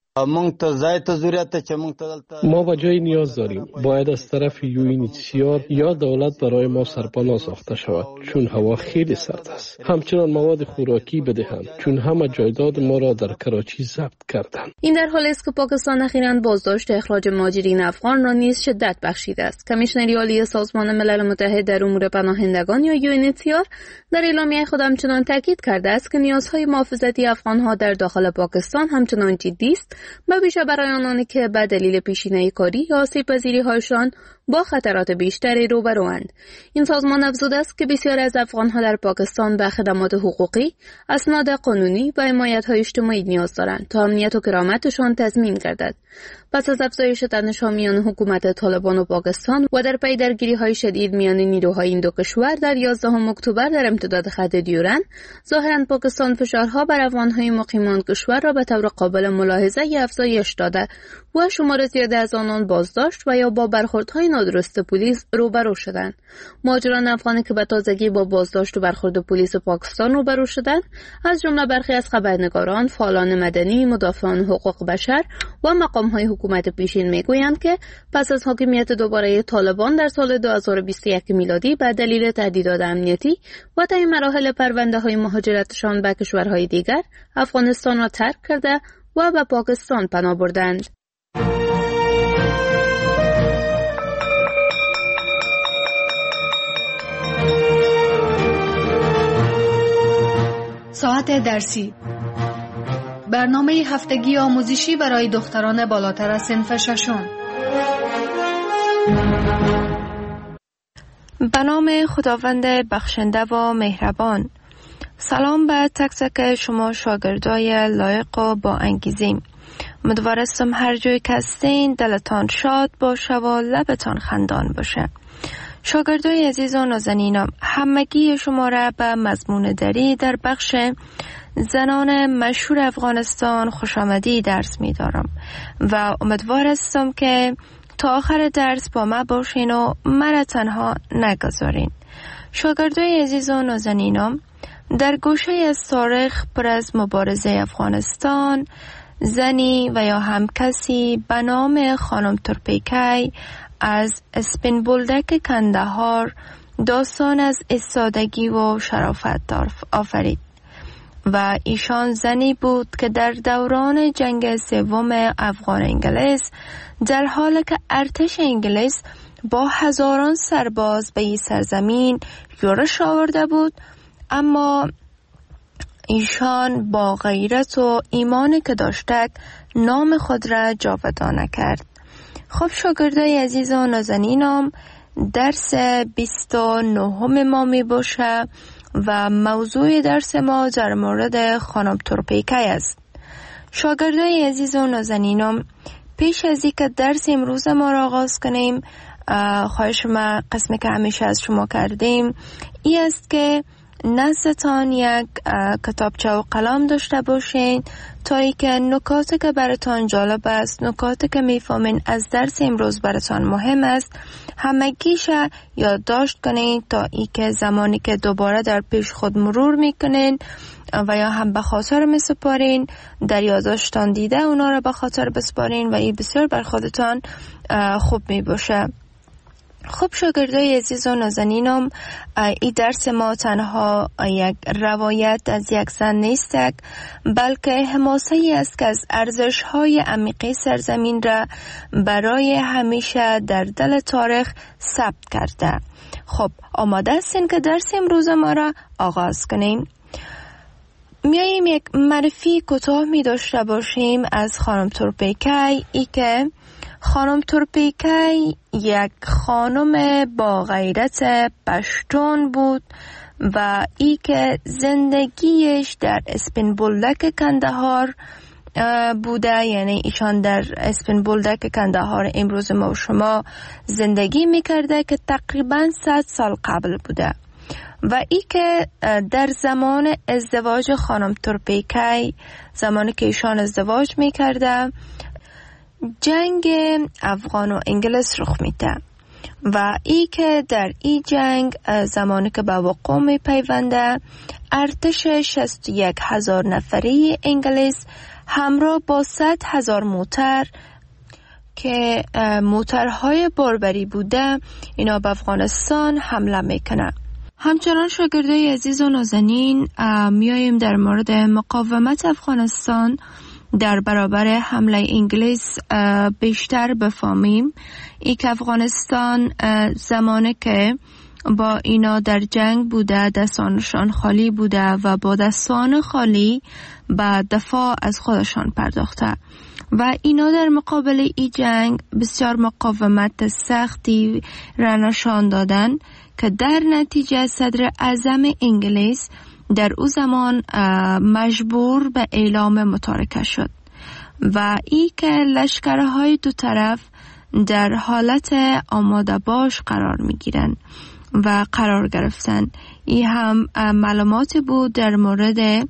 ما به جای نیاز داریم. باید از طرف یو ان اچ سی آر یا دولت برای ما سرپناه ساخته شود، چون هوا خیلی سرد است. همچنان مواد خوراکی بدهند، چون همه جایداد ما را در کراچی ضبط کردند. این در حالی است که پاکستان اخیراً بازداشت اخراج مهاجرین افغان را نیز شدت بخشیده است. کمیشنری عالی سازمان ملل متحد در امور پناهندگان یا یو ان اچ سی آر در اعلامیه خود همچنان تاکید کرده است که نیازهای محافظتی افغانها در داخل پاکستان همچنان جدی است و بیشتر برای آنانی که به دلیل پیشینه کاری یا آسیب‌پذیری‌هایشان با خطرات بیشتری روبروند. این سازمان افزوده است که بسیاری از افغانها در پاکستان به خدمات حقوقی، اسناد قانونی و حمایت‌های اجتماعی نیاز دارند تا امنیت و کرامتشان تضمین گردد. پس از افزایش تنش‌ها میان حکومت طالبان و پاکستان و در پی درگیری‌های شدید میان نیروهای این دو کشور در یازدهم اکتبر در امتداد خط دیورن، ظاهراً پاکستان فشارها بر افغان‌های مقیمان کشور را به طور قابل ملاحظه افزایش داده و شمار زیادی از آنان بازداشت و یا با برخوردهای نادرست پلیس روبرو شدند. مهاجران افغانی که به تازگی با بازداشت و برخورد پلیس پاکستان روبرو شدند، از جمله برخی از خبرنگاران، فعالان مدنی، مدافعان حقوق بشر و مقام‌های حکومت پیشین میگویند که پس از حاکمیت دوباره طالبان در سال دو هزار و بیست و یک میلادی به دلیل تهدیدات امنیتی و طی مراحل پرونده‌های مهاجرتشان به کشورهای دیگر، افغانستان را ترک کرده و به پاکستان پناه بردند. ساعت درسی، برنامه هفتگی آموزشی برای دختران بالاتر از صنف ششم. به نام خداوند بخشنده و مهربان. سلام به تک تک شما شاگردای لایق و با انگیزه. امیدوارم هر جای که هستین دلتان شاد باشه و لبتان خندان باشه. شاگردای عزیز و نازنینم، همگی شما را به مضمون دری در بخش زنان مشهور افغانستان خوش آمدی درس می دارم و امیدوار هستم که تا آخر درس با ما باشین و مرا تنها نگذارین. شاگردای عزیز و نازنینم، در گوشه از تاریخ پر از مبارزه افغانستان، زنی و یا هم کسی به نام خانم تورپیکی از اسپین بولدک کندهار داستان از ایستادگی و شرافت آفرید و ایشان زنی بود که در دوران جنگ سوم افغان انگلیس در حالی که ارتش انگلیس با هزاران سرباز به این سرزمین یورش آورده بود، اما ایشان با غیرت و ایمانی که داشتک نام خود را جاودانه کرد. خب شاگردای عزیز و نازنینم، درس بیست و نهم ما می باشه و موضوع درس ما در مورد خانم تورپیکی است. شاگردای عزیز و نازنینم، پیش از اینکه درس امروز ما را آغاز کنیم، خواهش ما قسمی که همیشه از شما کردیم این است که نزدتان یک کتابچه و قلم داشته باشین تا ای که نکاتی که براتان جالب است، نکاتی که میفهمین از درس امروز براتان مهم است، همگیش یادداشت کنین تا ای که زمانی که دوباره در پیش خود مرور میکنین و یا هم به خاطر میسپارین، در یادداشتان دیده اونا را به خاطر بسپارین و این بسیار بر خودتان خوب میباشه. خب شاگردای عزیز و نازنینم، این درس ما تنها یک روایت از یک زن نیست، بلکه حماسه ای است که از ارزش های عمیقی سرزمین را برای همیشه در دل تاریخ ثبت کرده. خب آماده هستین که درس امروز ما را آغاز کنیم؟ میاییم یک معرفی کوتاه می داشته باشیم از خانم تورپیکی. ای که خانم تورپیکی یک خانم با غیرت پشتون بود و ای که زندگیش در اسپین بولدک کندهار بوده، یعنی ایشان در اسپین بولدک کندهار امروز ما و شما زندگی میکرده که تقریبا صد سال قبل بوده و ای که در زمان ازدواج خانم تورپیکی، زمانی که ایشان ازدواج میکرده، جنگ افغان و انگلیس رخ میده و ای که در این جنگ زمانی که به وقوع می پیونده، ارتش شصت و یک هزار نفری انگلیس همراه با صد هزار موتر که موترهای باربری بوده، اینا به افغانستان حمله میکنه. همچنان شاگردای عزیز و نازنین، میاییم در مورد مقاومت افغانستان در برابر حمله انگلیس بیشتر بفهمیم. ای که افغانستان زمانی که با اینا در جنگ بوده، دستانشان خالی بوده و با دستان خالی به دفاع از خودشان پرداخته و اینا در مقابل این جنگ بسیار مقاومت سختی را نشان دادن که در نتیجه صدر اعظم انگلیس در او زمان مجبور به اعلام متارکه شد و ای که لشکرهای دو طرف در حالت آماده باش قرار می گیرن و قرار گرفتن. این هم معلومات بود در مورد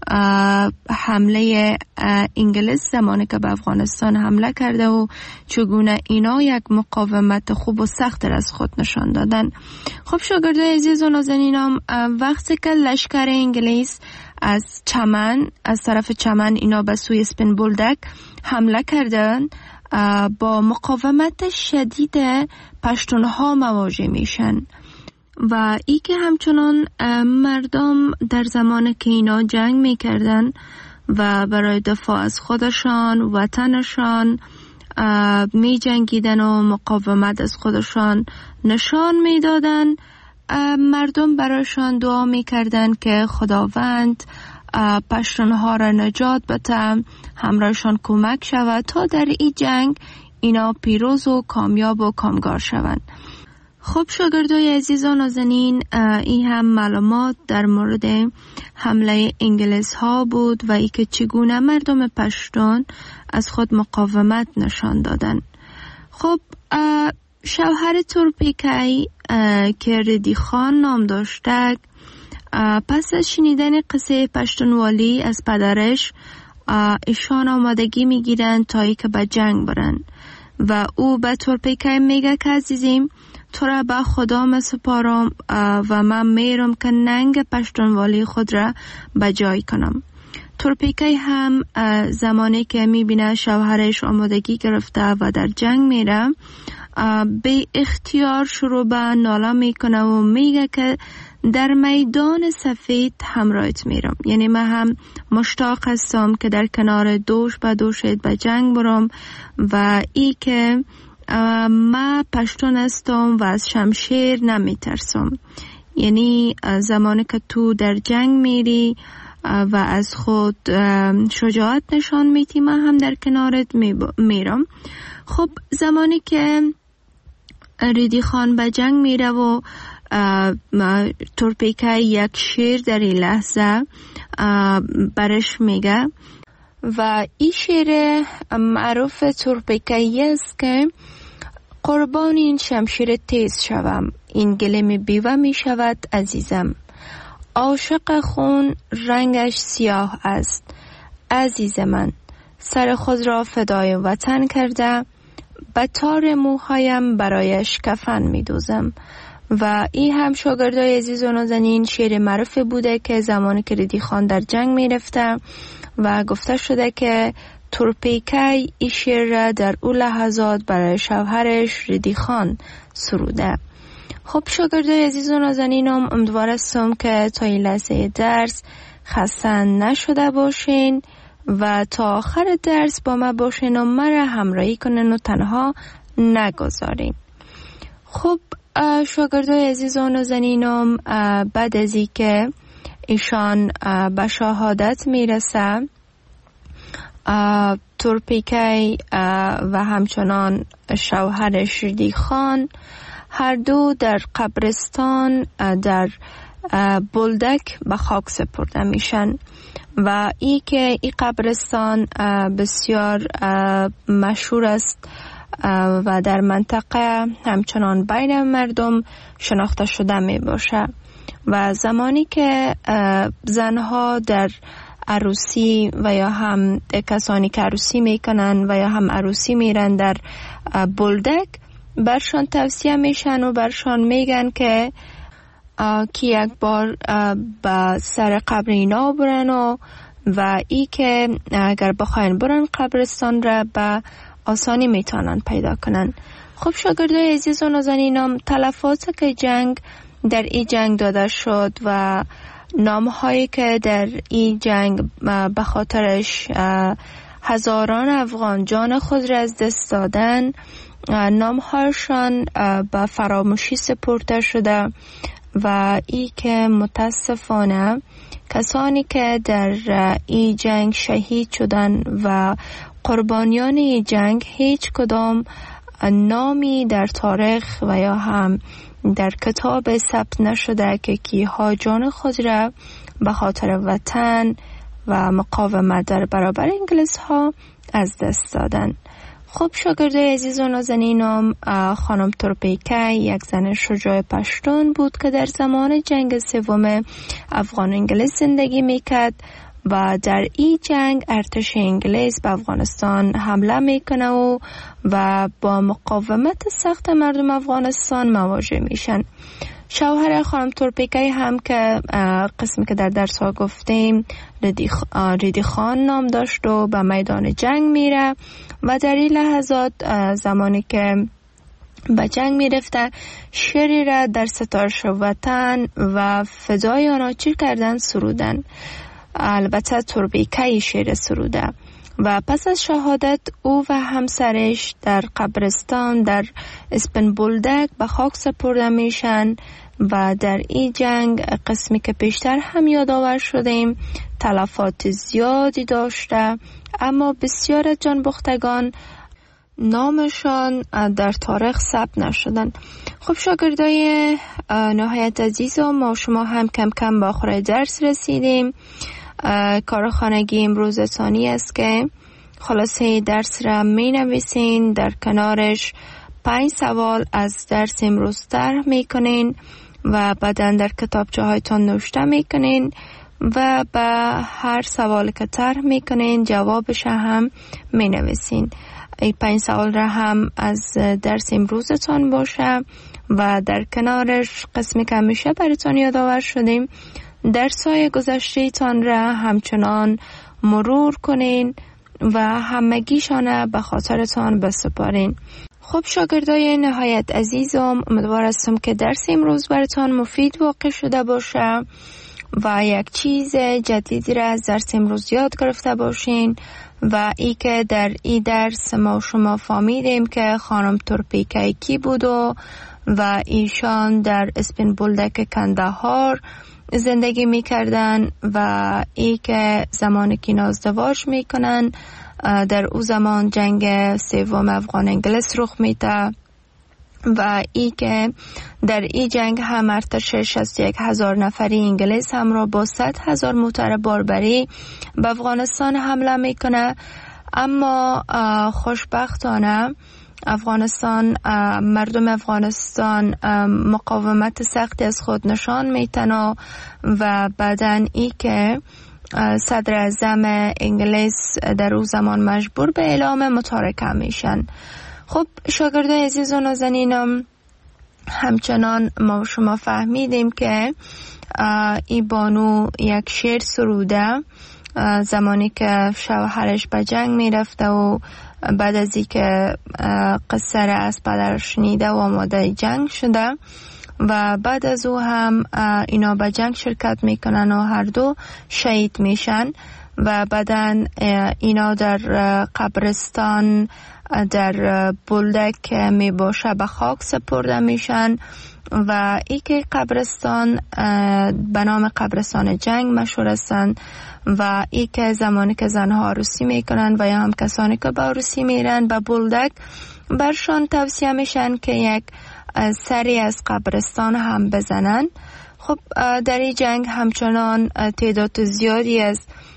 حمله انگلیس زمانی که به افغانستان حمله کرده و چگونه اینا یک مقاومت خوب و سخت از خود نشان دادن. خب شاگردای عزیز و نازنینم، وقتی که لشکر انگلیس از چمن از طرف چمن اینا به سوی اسپین بولدک حمله کردن، با مقاومت شدید پشتونها مواجه میشن و ای که همچنان مردم در زمان که اینا جنگ میکردن و برای دفاع از خودشان وطنشان می جنگیدن و مقاومت از خودشان نشان میدادن، مردم برایشان دعا میکردن که خداوند پشتونها را نجات بده، همراهشان کمک شود تا در این جنگ اینا پیروز و کامیاب و کامگار شوند. خب شاگردای عزیز و نازنین، این هم معلومات در مورد حمله انگلیس ها بود و ای که چگونه مردم پشتون از خود مقاومت نشان دادن. خب شوهر تورپیکی که ردی خان نام داشته، پس از شنیدن قصه پشتونوالی از پدرش ایشان آمادگی میگیرن تا ای که به جنگ برن و او به تورپیکی میگه که عزیزیم تو را به خدا مسپارم و من میرم که ننگ پشتونوالی خود را به جای کنم. تورپیکی هم زمانی که میبینه شوهرش آمادگی گرفته و در جنگ میره، به اختیار شروع به ناله میکنه و میگه که در میدان سفید همراهت میرم، یعنی من هم مشتاق هستم که در کنار دوش به دوشت به جنگ برم و ای که ما پشتون هستم و از شمشیر نمی ترسم. یعنی زمانی که تو در جنگ میری و از خود شجاعت نشان میدی، من هم در کنارت میرم. خب زمانی که ریدی خان به جنگ میره و تورپیکی یک شعر در این لحظه برش میگه و این شعر معروف تورپیکی است که قربان این شمشیر تیز شوم، این گلیم بیوه می شود عزیزم، عاشق خون رنگش سیاه است، عزیز من سر خود را فدای وطن کرده، به تار موهایم برایش کفن می دوزم. و این هم شاگردای عزیز و نازنین شعر معروف بوده که زمانی که ردی خان در جنگ می رفته و گفته شده که تورپیکی این شعر را در اون لحظات برای شوهرش ردی خان سروده. خب شاگردای عزیز و نازنینم، امیدوار هستم که تا این لحظه درس خسته نشده باشین و تا آخر درس با ما باشین و مرا همراهی کنین و تنها نگذارین. خب شاگردای عزیز و نازنینم، بعد از این که ایشان به شهادت میرسه، تورپیکی و همچنان شوهرش ردی خان هر دو در قبرستان در بولدک به خاک سپرده میشن و ای که این قبرستان بسیار مشهور است و در منطقه همچنان بین مردم شناخته شده می باشه و زمانی که زنها در عروسی و یا هم کسانی که عروسی میکنن و یا هم عروسی میرن در بولدک، برشان توصیه میشن و برشان میگن که که یک بار به سر قبر اینا برن و و ای که اگر بخواین برن قبرستان را به آسانی میتونن پیدا کنن. خب شاگردای عزیز و نازنینم، تلفات که جنگ در این جنگ داده شد و نامهایی که در این جنگ به خاطرش هزاران افغان جان خود را از دست دادن، نامهایشان به فراموشی سپرده شده و ای که متاسفانه کسانی که در این جنگ شهید شدن و قربانیان این جنگ هیچ کدام نامی در تاریخ و یا هم در کتاب ثبت نشده که کیها جان خود را به خاطر وطن و مقاومت در برابر انگلیس ها از دست دادن. خب شاگرده عزیز و نازنینم، خانم تورپیکه یک زن شجاع پشتون بود که در زمان جنگ سوم افغان انگلیس زندگی میکرد و در این جنگ ارتش انگلیس به افغانستان حمله میکنه و و با مقاومت سخت مردم افغانستان مواجه میشن. شوهر خانم تورپیکه هم که قسمی که در درس ها گفتیم ریدی خان نام داشت و به میدان جنگ میره و در این لحظات زمانی که به جنگ میرفته شعری را در ستایش وطن و فدای آنها چی کردن سرودن. البته تورپیکه شعر سروده و پس از شهادت او و همسرش در قبرستان در اسپن بولدک به خاک سپرده میشن و در این جنگ قسمی که پیشتر هم یادآور شدیم تلفات زیادی داشته، اما بسیار از جانباختگان نامشان در تاریخ ثبت نشدن. خب شاگردای نهایت عزیزم، ما شما هم کم کم به آخر درس رسیدیم. کار خانگی امروز ثانی است که خلاصه درس را می نویسین، در کنارش پنج سوال از درس امروز طرح می کنین و بعداً در کتابچه هایتان نوشته می کنین و به هر سوال که طرح می کنین جوابش هم می نویسین. این پنج سوال را هم از درس امروزتان باشه و در کنارش قسمی که همیشه براتان یادآور شدیم درس‌های گذشته تان را همچنان مرور کنین و همگیشان به خاطرتان بسپارین. خب شاگردای نهایت عزیزم، امیدوار هستم که درس امروز براتان مفید واقع شده باشه و یک چیز جدیدی را از درس امروز یاد گرفته باشین و ای که در این درس ما شما فهمیدیم که خانم تورپیکه کی بود و, و ایشان در اسپن بولدک کندهار زندگی میکردن و ای که زمانی که ازدواج میکنن در او زمان جنگ سوم افغان انگلیس رخ میده و ای که در این جنگ هم ارتش شصت و یک هزار نفری انگلیس همراه با صد هزار موتر باربری به افغانستان حمله میکنه. اما خوشبختانه افغانستان مردم افغانستان مقاومت سختی از خود نشان میتن و بعدن ای که صدر اعظم انگلیس در او زمان مجبور به اعلام متارکه میشن. خب شاگردای عزیز و نازنینم، همچنان ما شما فهمیدیم که ای بانو یک شعر سروده زمانی که شوهرش به جنگ میرفته و بعد از این که قصه را از پدرش شنیده و آماده جنگ شده و بعد از او هم اینا به جنگ شرکت میکنن و هر دو شهید میشن و بعدن اینا در قبرستان در بولدک می باشه به خاک سپرده میشن و ای که قبرستان به نام قبرستان جنگ مشهور هستند و ای که زمانی که زنها عروسی میکنن و یا هم کسانی که به عروسی میرن به بولدک برشان توصیه میشن که یک سری از قبرستان هم بزنن. خب در این جنگ همچنان تعداد زیادی از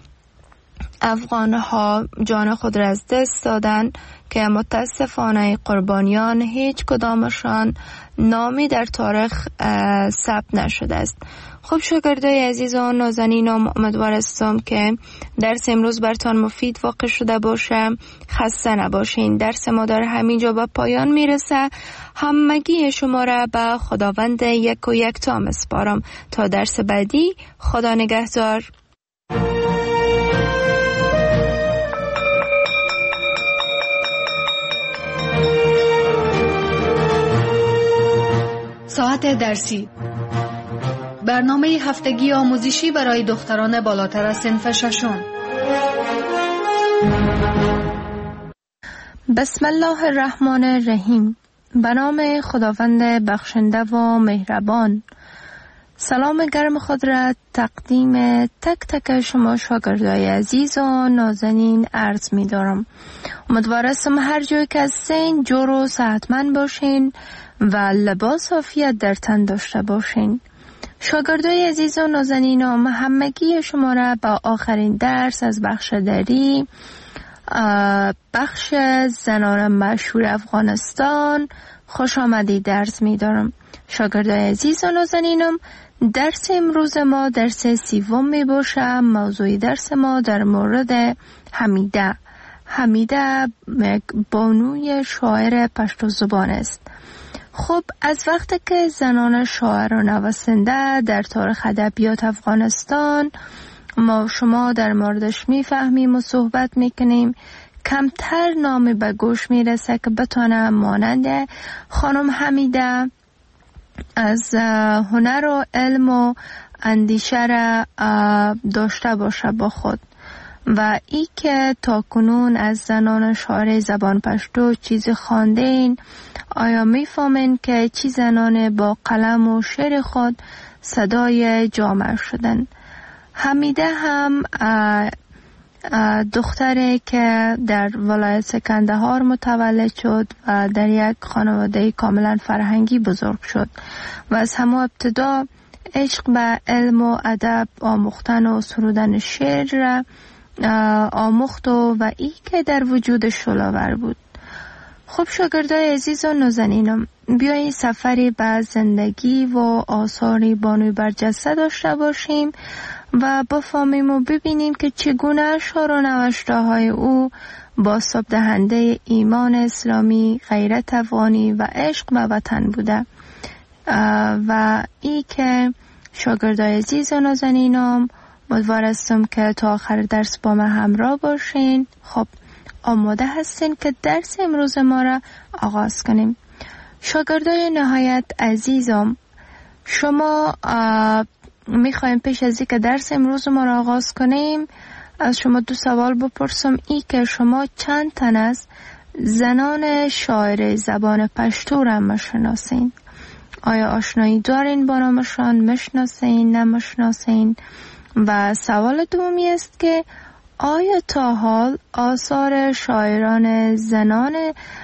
افغان ها جان خود را از دست دادن که متاسفانه قربانیان هیچ کدامشان نامی در تاریخ ثبت نشده است. خب شاگردای عزیز و نازنینم، امیدوار هستم که درس امروز برتان مفید واقع شده باشه. خسته نباشین. درس ما در همینجا به پایان میرسه. همگی شما را به خداوند یک و یک تا میسپارم تا درس بعدی. خدا نگهدار. ساعت درسی، برنامه هفتگی آموزشی برای دختران بالاتر از صنف ششم. بسم الله الرحمن الرحیم. به نام خداوند بخشنده و مهربان. سلام گرم خود را تقدیم تک تک شما شاگردای عزیز و نازنین عرض می دارم. امیدوارم هر جایی که هستین جور و صحتمند باشین و لباس عافیت در تن داشته باشین. شاگردای عزیز و نازنینم، همگی شما را با آخرین درس از بخش دری بخش زنان مشهور افغانستان خوش آمدید درس می دارم. شاگردای عزیز و نازنینم، درس امروز ما درس سوم می باشه. موضوع درس ما در مورد حمیده. حمیده بانوی شاعر پشتو زبان است. خب از وقتی که زنان شاعر و نویسنده در تاریخ ادبیات افغانستان ما شما در موردش میفهمیم و صحبت میکنیم، کمتر نامی به گوش میرسه که بتونه مانند خانم حمیده از هنر و علم و اندیشه را داشته باشه با خود و ای که تا کنون از زنان شاعر زبان پشتو چیزی خواندین، آیا میفهمین که چی زنان با قلم و شعر خود صدای جامعه شدن؟ حمیده هم دختری که در ولایت کندهار متولد شد و در یک خانواده کاملا فرهنگی بزرگ شد و از همه ابتدا عشق به علم و ادب آموختن و سرودن شعر را آموخت و و ای که در وجود شلاور بود. خب شاگردای عزیز و نازنینم، بیایید سفری به زندگی و آثاری بانوی برجسته داشته باشیم و بفهمیم و ببینیم که چگونه اشعار و نوشته های او بازتاب دهنده ایمان اسلامی، غیرت افغانی و عشق به وطن بوده و ای که شاگردای عزیز و نازنینم، امیدوارم که تا آخر درس با من همراه باشین. خب آماده هستین که درس امروز ما را آغاز کنیم؟ شاگردای نهایت عزیزم، شما میخوایم پیش از اینکه درس امروز ما را آغاز کنیم از شما دو سوال بپرسم. ای که شما چند تن از زنان شاعر زبان پشتو را میشناسین؟ آیا آشنایی دارین با نامشان؟ میشناسین؟ نمیشناسین؟ و سوال دومی است که آیا تا حال آثار شاعران زنان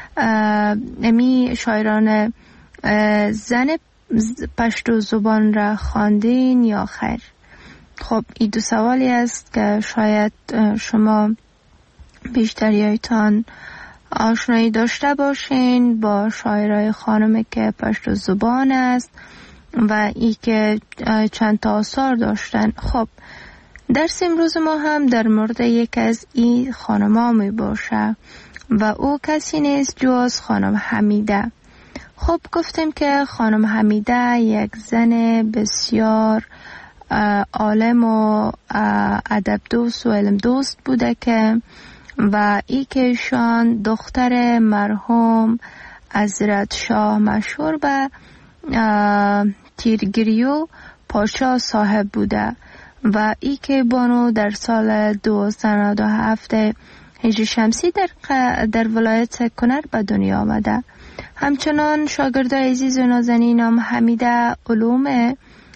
امی شاعران زن پشتو زبان را خواندین یا خیر؟ خب این دو سوالی است که شاید شما بیشتریایتان آشنایی داشته باشین با شاعرای خانم که پشتو زبان است و ای که چند تا آثار داشتن. خب درس امروز ما هم در مورد یک از این خانم‌ها می باشه و او کسی نیست جز خانم حمیده. خب گفتیم که خانم حمیده یک زن بسیار عالم و ادب دوست و علم دوست بوده که و ای که ایشان دختر مرحوم حضرت شاه مشهور به تیرگریو پاشا صاحب بوده و ای که بانو در سال دو هزار و نود و هفت هجری شمسی در, در ولایت کنر به دنیا آمده. همچنان شاگردای عزیز و نازنینم، حمیده علوم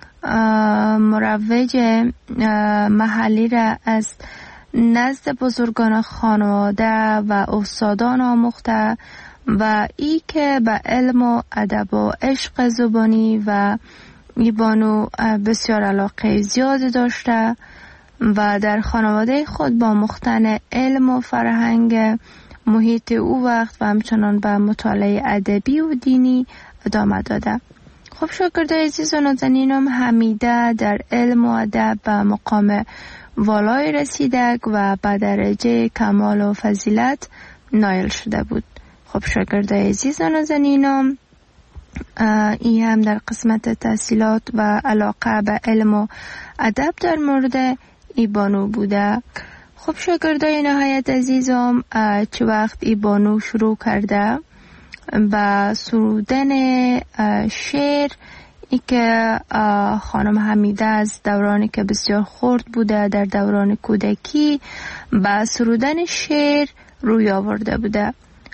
مروج محلی را از نزد بزرگان خانواده و استادان آموخته و ای که به علم و ادب و عشق زبانی و ای بانو بسیار علاقه زیاد داشته و در خانواده خود با مختن علم و فرهنگ محیط او وقت و همچنان به مطالعه ادبی و دینی ادامه داده. خب شاگردای عزیز و نازنینم، حمیده در علم و ادب به مقام والای رسیده و به درجه کمال و فضیلت نایل شده بود. خب شاگردای عزیز و نازنینم، این هم در قسمت تحصیلات و علاقه به علم و ادب در مورد ای بانو بوده. خب شاگردای نهایت عزیزم، چه وقت ای بانو شروع کرده با سرودن شعر، ای که خانم حمیده از دورانی که بسیار خرد بوده در دوران کودکی با سرودن شعر روی آورده بوده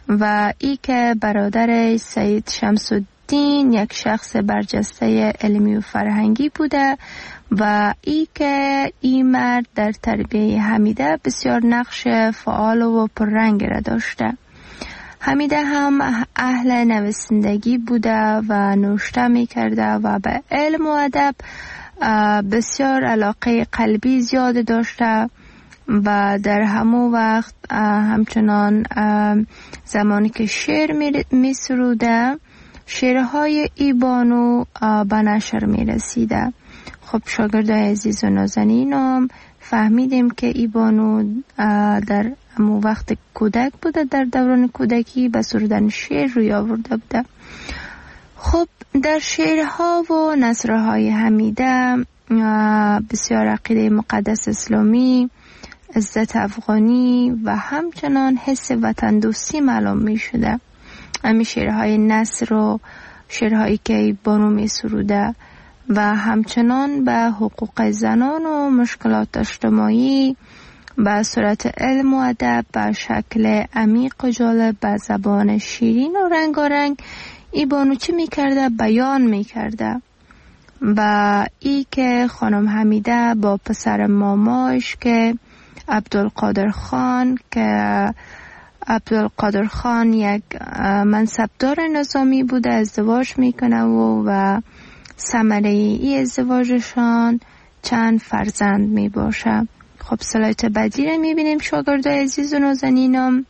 و ای که برادر سید شمس الدین یک شخص برجسته علمی و فرهنگی بوده و ای که این مرد در تربیه حمیده بسیار نقش فعال و پررنگ را داشته. حمیده هم اهل نویسندگی بوده و نوشته می کرده و به علم و ادب بسیار علاقه قلبی زیاد داشته و در همون وقت همچنان زمانی که شعر می سروده شعرهای ای بانو به نشر می رسیده. خب شاگردای عزیز و نازنینم فهمیدیم که ای بانو در همون وقت کودک بوده، در دوران کودکی به سرودن شعر روی آورده بوده. خب در شعرها و نثرهای حمیده بسیار عقیده مقدس اسلامی، عزت افغانی و همچنان حس وطن دوستی معلوم می شده. همین شعرهای نثر و شعرهایی که بانو می سروده و همچنان به حقوق زنان و مشکلات اجتماعی به صورت علم و ادب به شکل عمیق و جالب به زبان شیرین و رنگارنگ ای بانو چی می کرده؟ بیان می کرده. و ای که خانم حمیده با پسر ماماش که عبدالقادر خان که عبدالقادر خان یک منصبدار نظامی بوده ازدواج میکنه و و ثمره ای ازدواجشان چند فرزند می باشه. خب سلایت بعدی رو میبینیم شاگردای عزیز و نازنینم.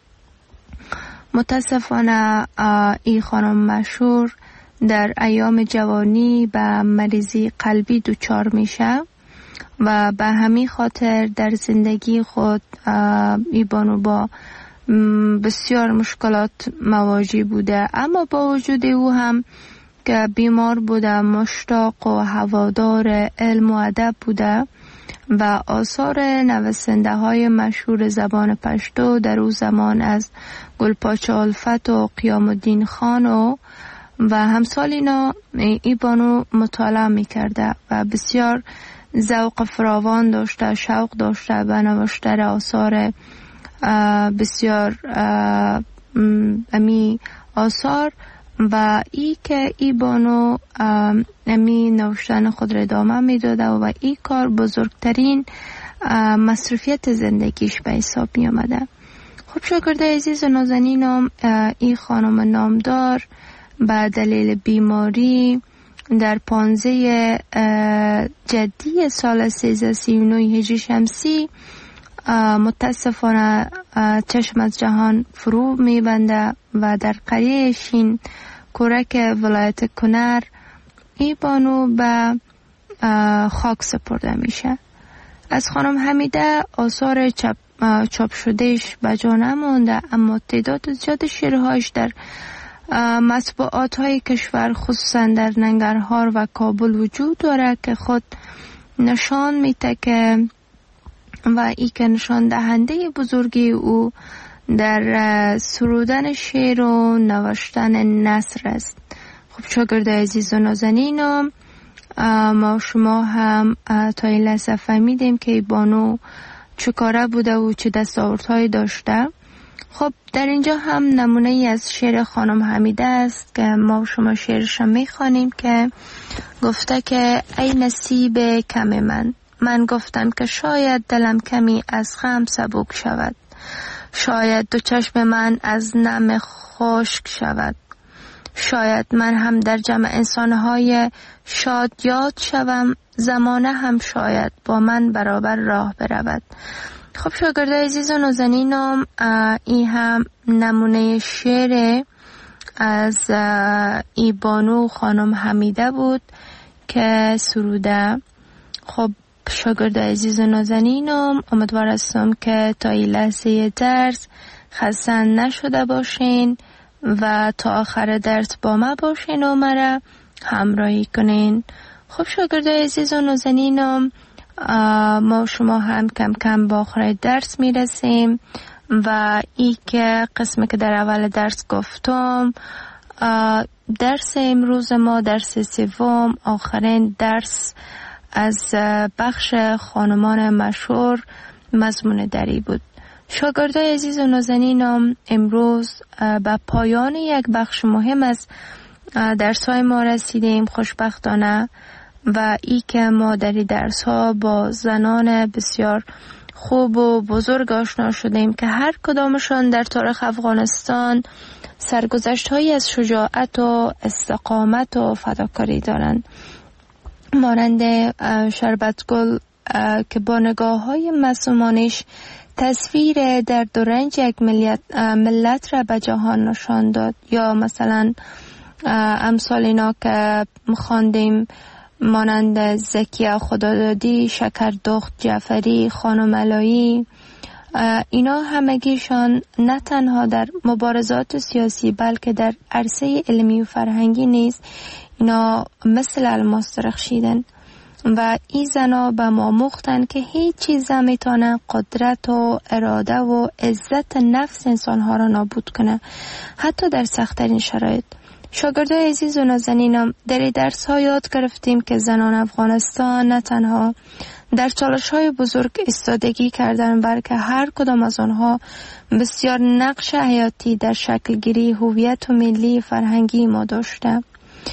متاسفانه ای خانم مشهور در ایام جوانی به مریضی قلبی دچار میشه و به همین خاطر در زندگی خود ای بانو با بسیار مشکلات مواجه بوده، اما با وجود او هم که بیمار بوده مشتاق و هوادار علم و ادب بوده و آثار نویسنده های مشهور زبان پشتو در او زمان از گلپاچه الفت و قیام الدین خان و و همسال اینا ای بانو مطالعه می کرده و بسیار ذوق فراوان داشته، شوق داشته به نوشتن آثار بسیار امی آثار و ای که ای بانو امی نوشتن خود را ادامه می داده و ای کار بزرگترین مصروفیت زندگیش به حساب می آمده. خب شاگرده عزیز و نازنینم، ای خانم نامدار به دلیل بیماری در پانزه جدی سال سیزده سی و نه هجری شمسی متاسفانه چشم از جهان فرو میبنده و در قریه شین کورک ولایت کنر ای بانو به خاک سپرده میشه. از خانم حمیده آثار چاپ, چاپ شدهش به جا نمونده، اما تعداد زیاد شعرهاش در مطبوعات های کشور خصوصا در ننگرهار و کابل وجود داره که خود نشان میده که و ای که نشان دهنده بزرگی او در سرودن شعر و نوشتن نثر است. خب شاگرده عزیز و نازنینم، ما شما هم تا این لحظه فهمیدیم که بانو چه کاره بوده و چه دستاوردهایی داشته. خب در اینجا هم نمونه ای از شعر خانم حمیده است که ما شما شعرش میخوانیم که گفته که ای نصیب کم من، من گفتم که شاید دلم کمی از غم سبک شود، شاید دو چشم من از نم خشک شود، شاید من هم در جمع انسانهای شاد یاد شوم، زمانه هم شاید با من برابر راه برود. خب شاگرده عزیز و نازنینم، این هم نمونه شعر از ای بانو خانم حمیده بود که سروده. خب شاگرده عزیز و نازنینم، امیدوار هستم که تا این لحظه درس خسته نشده باشین و تا آخر درس با ما باشین و مرا همراهی کنین. خب شاگرده عزیز و نازنینم، ما شما هم کم کم با آخر درس میرسیم و ای که قسمی که در اول درس گفتم، درس امروز ما درس سوم، آخرین درس از بخش خانمان مشهور مضمون دری بود. شاگردای عزیز و نازنینم، امروز به پایان یک بخش مهم از درس‌های ما رسیدیم خوشبختانه، و ای که ما در این درس‌ها با زنان بسیار خوب و بزرگ آشنا شدیم که هر کدامشان در تاریخ افغانستان سرگذشت‌هایی از شجاعت و استقامت و فداکاری دارند، مانند شربتگل که با نگاه‌های معصومانش تصویر درد و رنج یک ملت, ملت را به جهان نشان داد، یا مثلا امثال اینا که خواندیم مانند زکیه خدادادی، شکردخت جعفری، خانم علایی، اینا همگیشان نه تنها در مبارزات سیاسی بلکه در عرصه علمی و فرهنگی نیز اینا مثل الماس درخشیدن و این زنا به ما مختن که هیچ چیز نمیتونه قدرت و اراده و عزت نفس انسانها را نابود کنه، حتی در سخت‌ترین شرایط. شاگردای عزیز و نازنینم، در درس ها یاد گرفتیم که زنان افغانستان نه تنها در چالش های بزرگ ایستادگی کردن، بلکه هر کدام از آنها بسیار نقش حیاتی در شکل گیری هویت و ملی فرهنگی ما داشته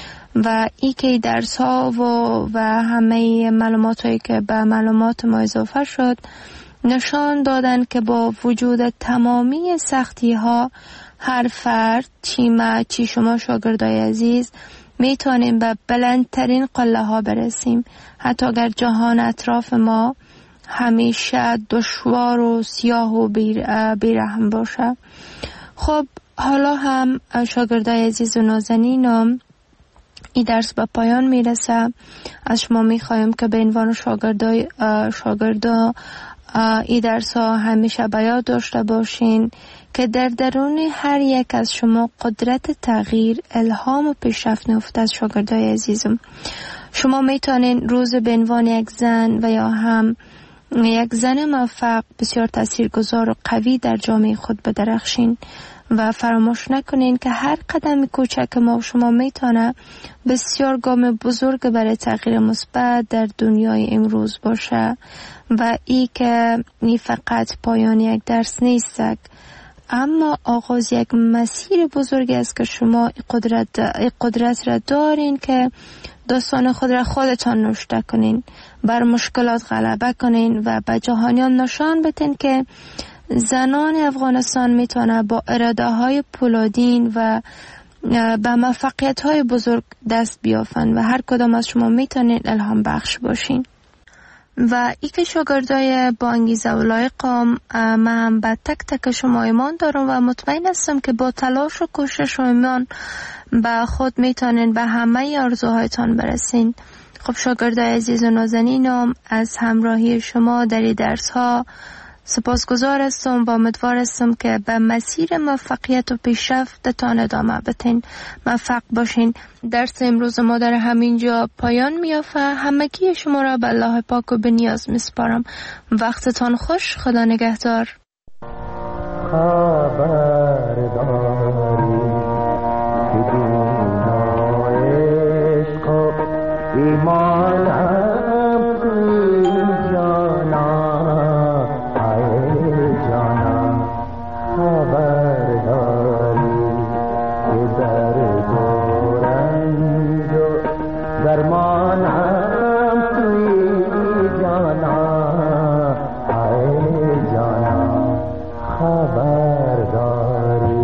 و ای که درس ها و, و همه معلومات هایی که به معلومات ما اضافه شد نشان دادن که با وجود تمامی سختی ها هر فرد، چی ما چی شما شاگردای عزیز، میتونیم به بلندترین قله ها برسیم، حتی اگر جهان اطراف ما همیشه دشوار و سیاه و بیرحم باشه. خب حالا هم شاگردای عزیز و نازنینم، این درس به پایان میرسه. از شما میخوایم که به عنوان شاگردای شاگردا این درس ها همیشه به یاد داشته باشین که در درون هر یک از شما قدرت تغییر، الهام و پیشرفت نهفته از شاگردای عزیزم. شما میتونین روز به عنوان یک زن و یا هم یک زن موفق بسیار تاثیرگذار و قوی در جامعه خود بدرخشین و فراموش نکنین که هر قدم کوچک ما و شما میتونه بسیار گام بزرگ برای تغییر مثبت در دنیای امروز باشه و ای که نی فقط پایان یک درس نیست، اما آغاز یک مسیر بزرگی است که شما قدرت, قدرت را دارین که داستان خود را خودتان نوشته کنین، بر مشکلات غلبه کنین و به جهانیان نشان بدین که زنان افغانستان میتونه با اراده های پولادین و به موفقیت های بزرگ دست بیافن و هر کدام از شما میتونین الهام بخش باشین. و ای که شاگردای با انگیزه و لایقم، من به تک تک شما ایمان دارم و مطمئن هستم که با تلاش و کوشش و ایمان به خود میتونین به همه آرزوهایتان برسین. خب شاگردای عزیز و نازنینم، از همراهی شما در این درس ها سپاسگزار هستم و امیدوار هستم که به مسیر موفقیت و پیشرفتتان ادامه بدین. موفق باشین. درس امروز ما در همینجا پایان میافته. همگی شما را به الله پاک و به نیاز میسپارم. وقتتان خوش. خدا نگهدار. خبرداری که دنیا عشق و ایمان هم جانا خبرداری که در دورند و درمان هم توی جانا ای جانا خبرداری.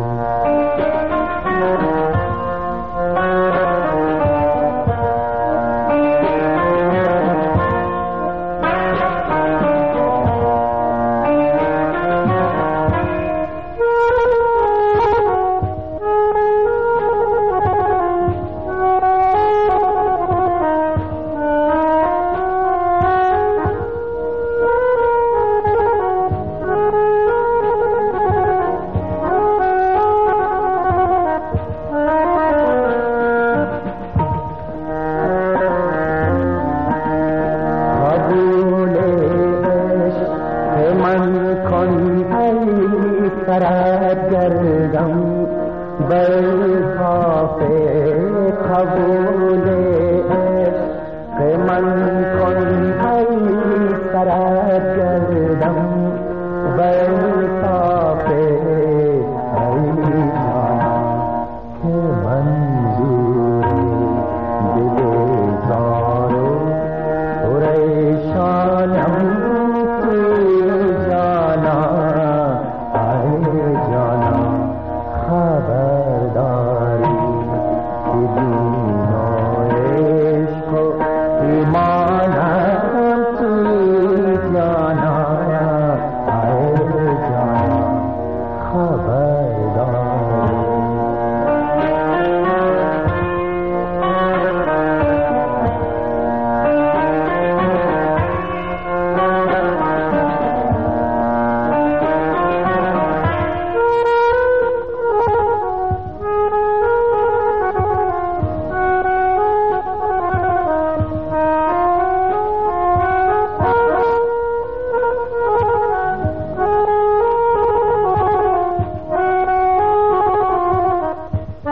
قبول عشق من کن ای سرگردم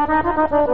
Thank you.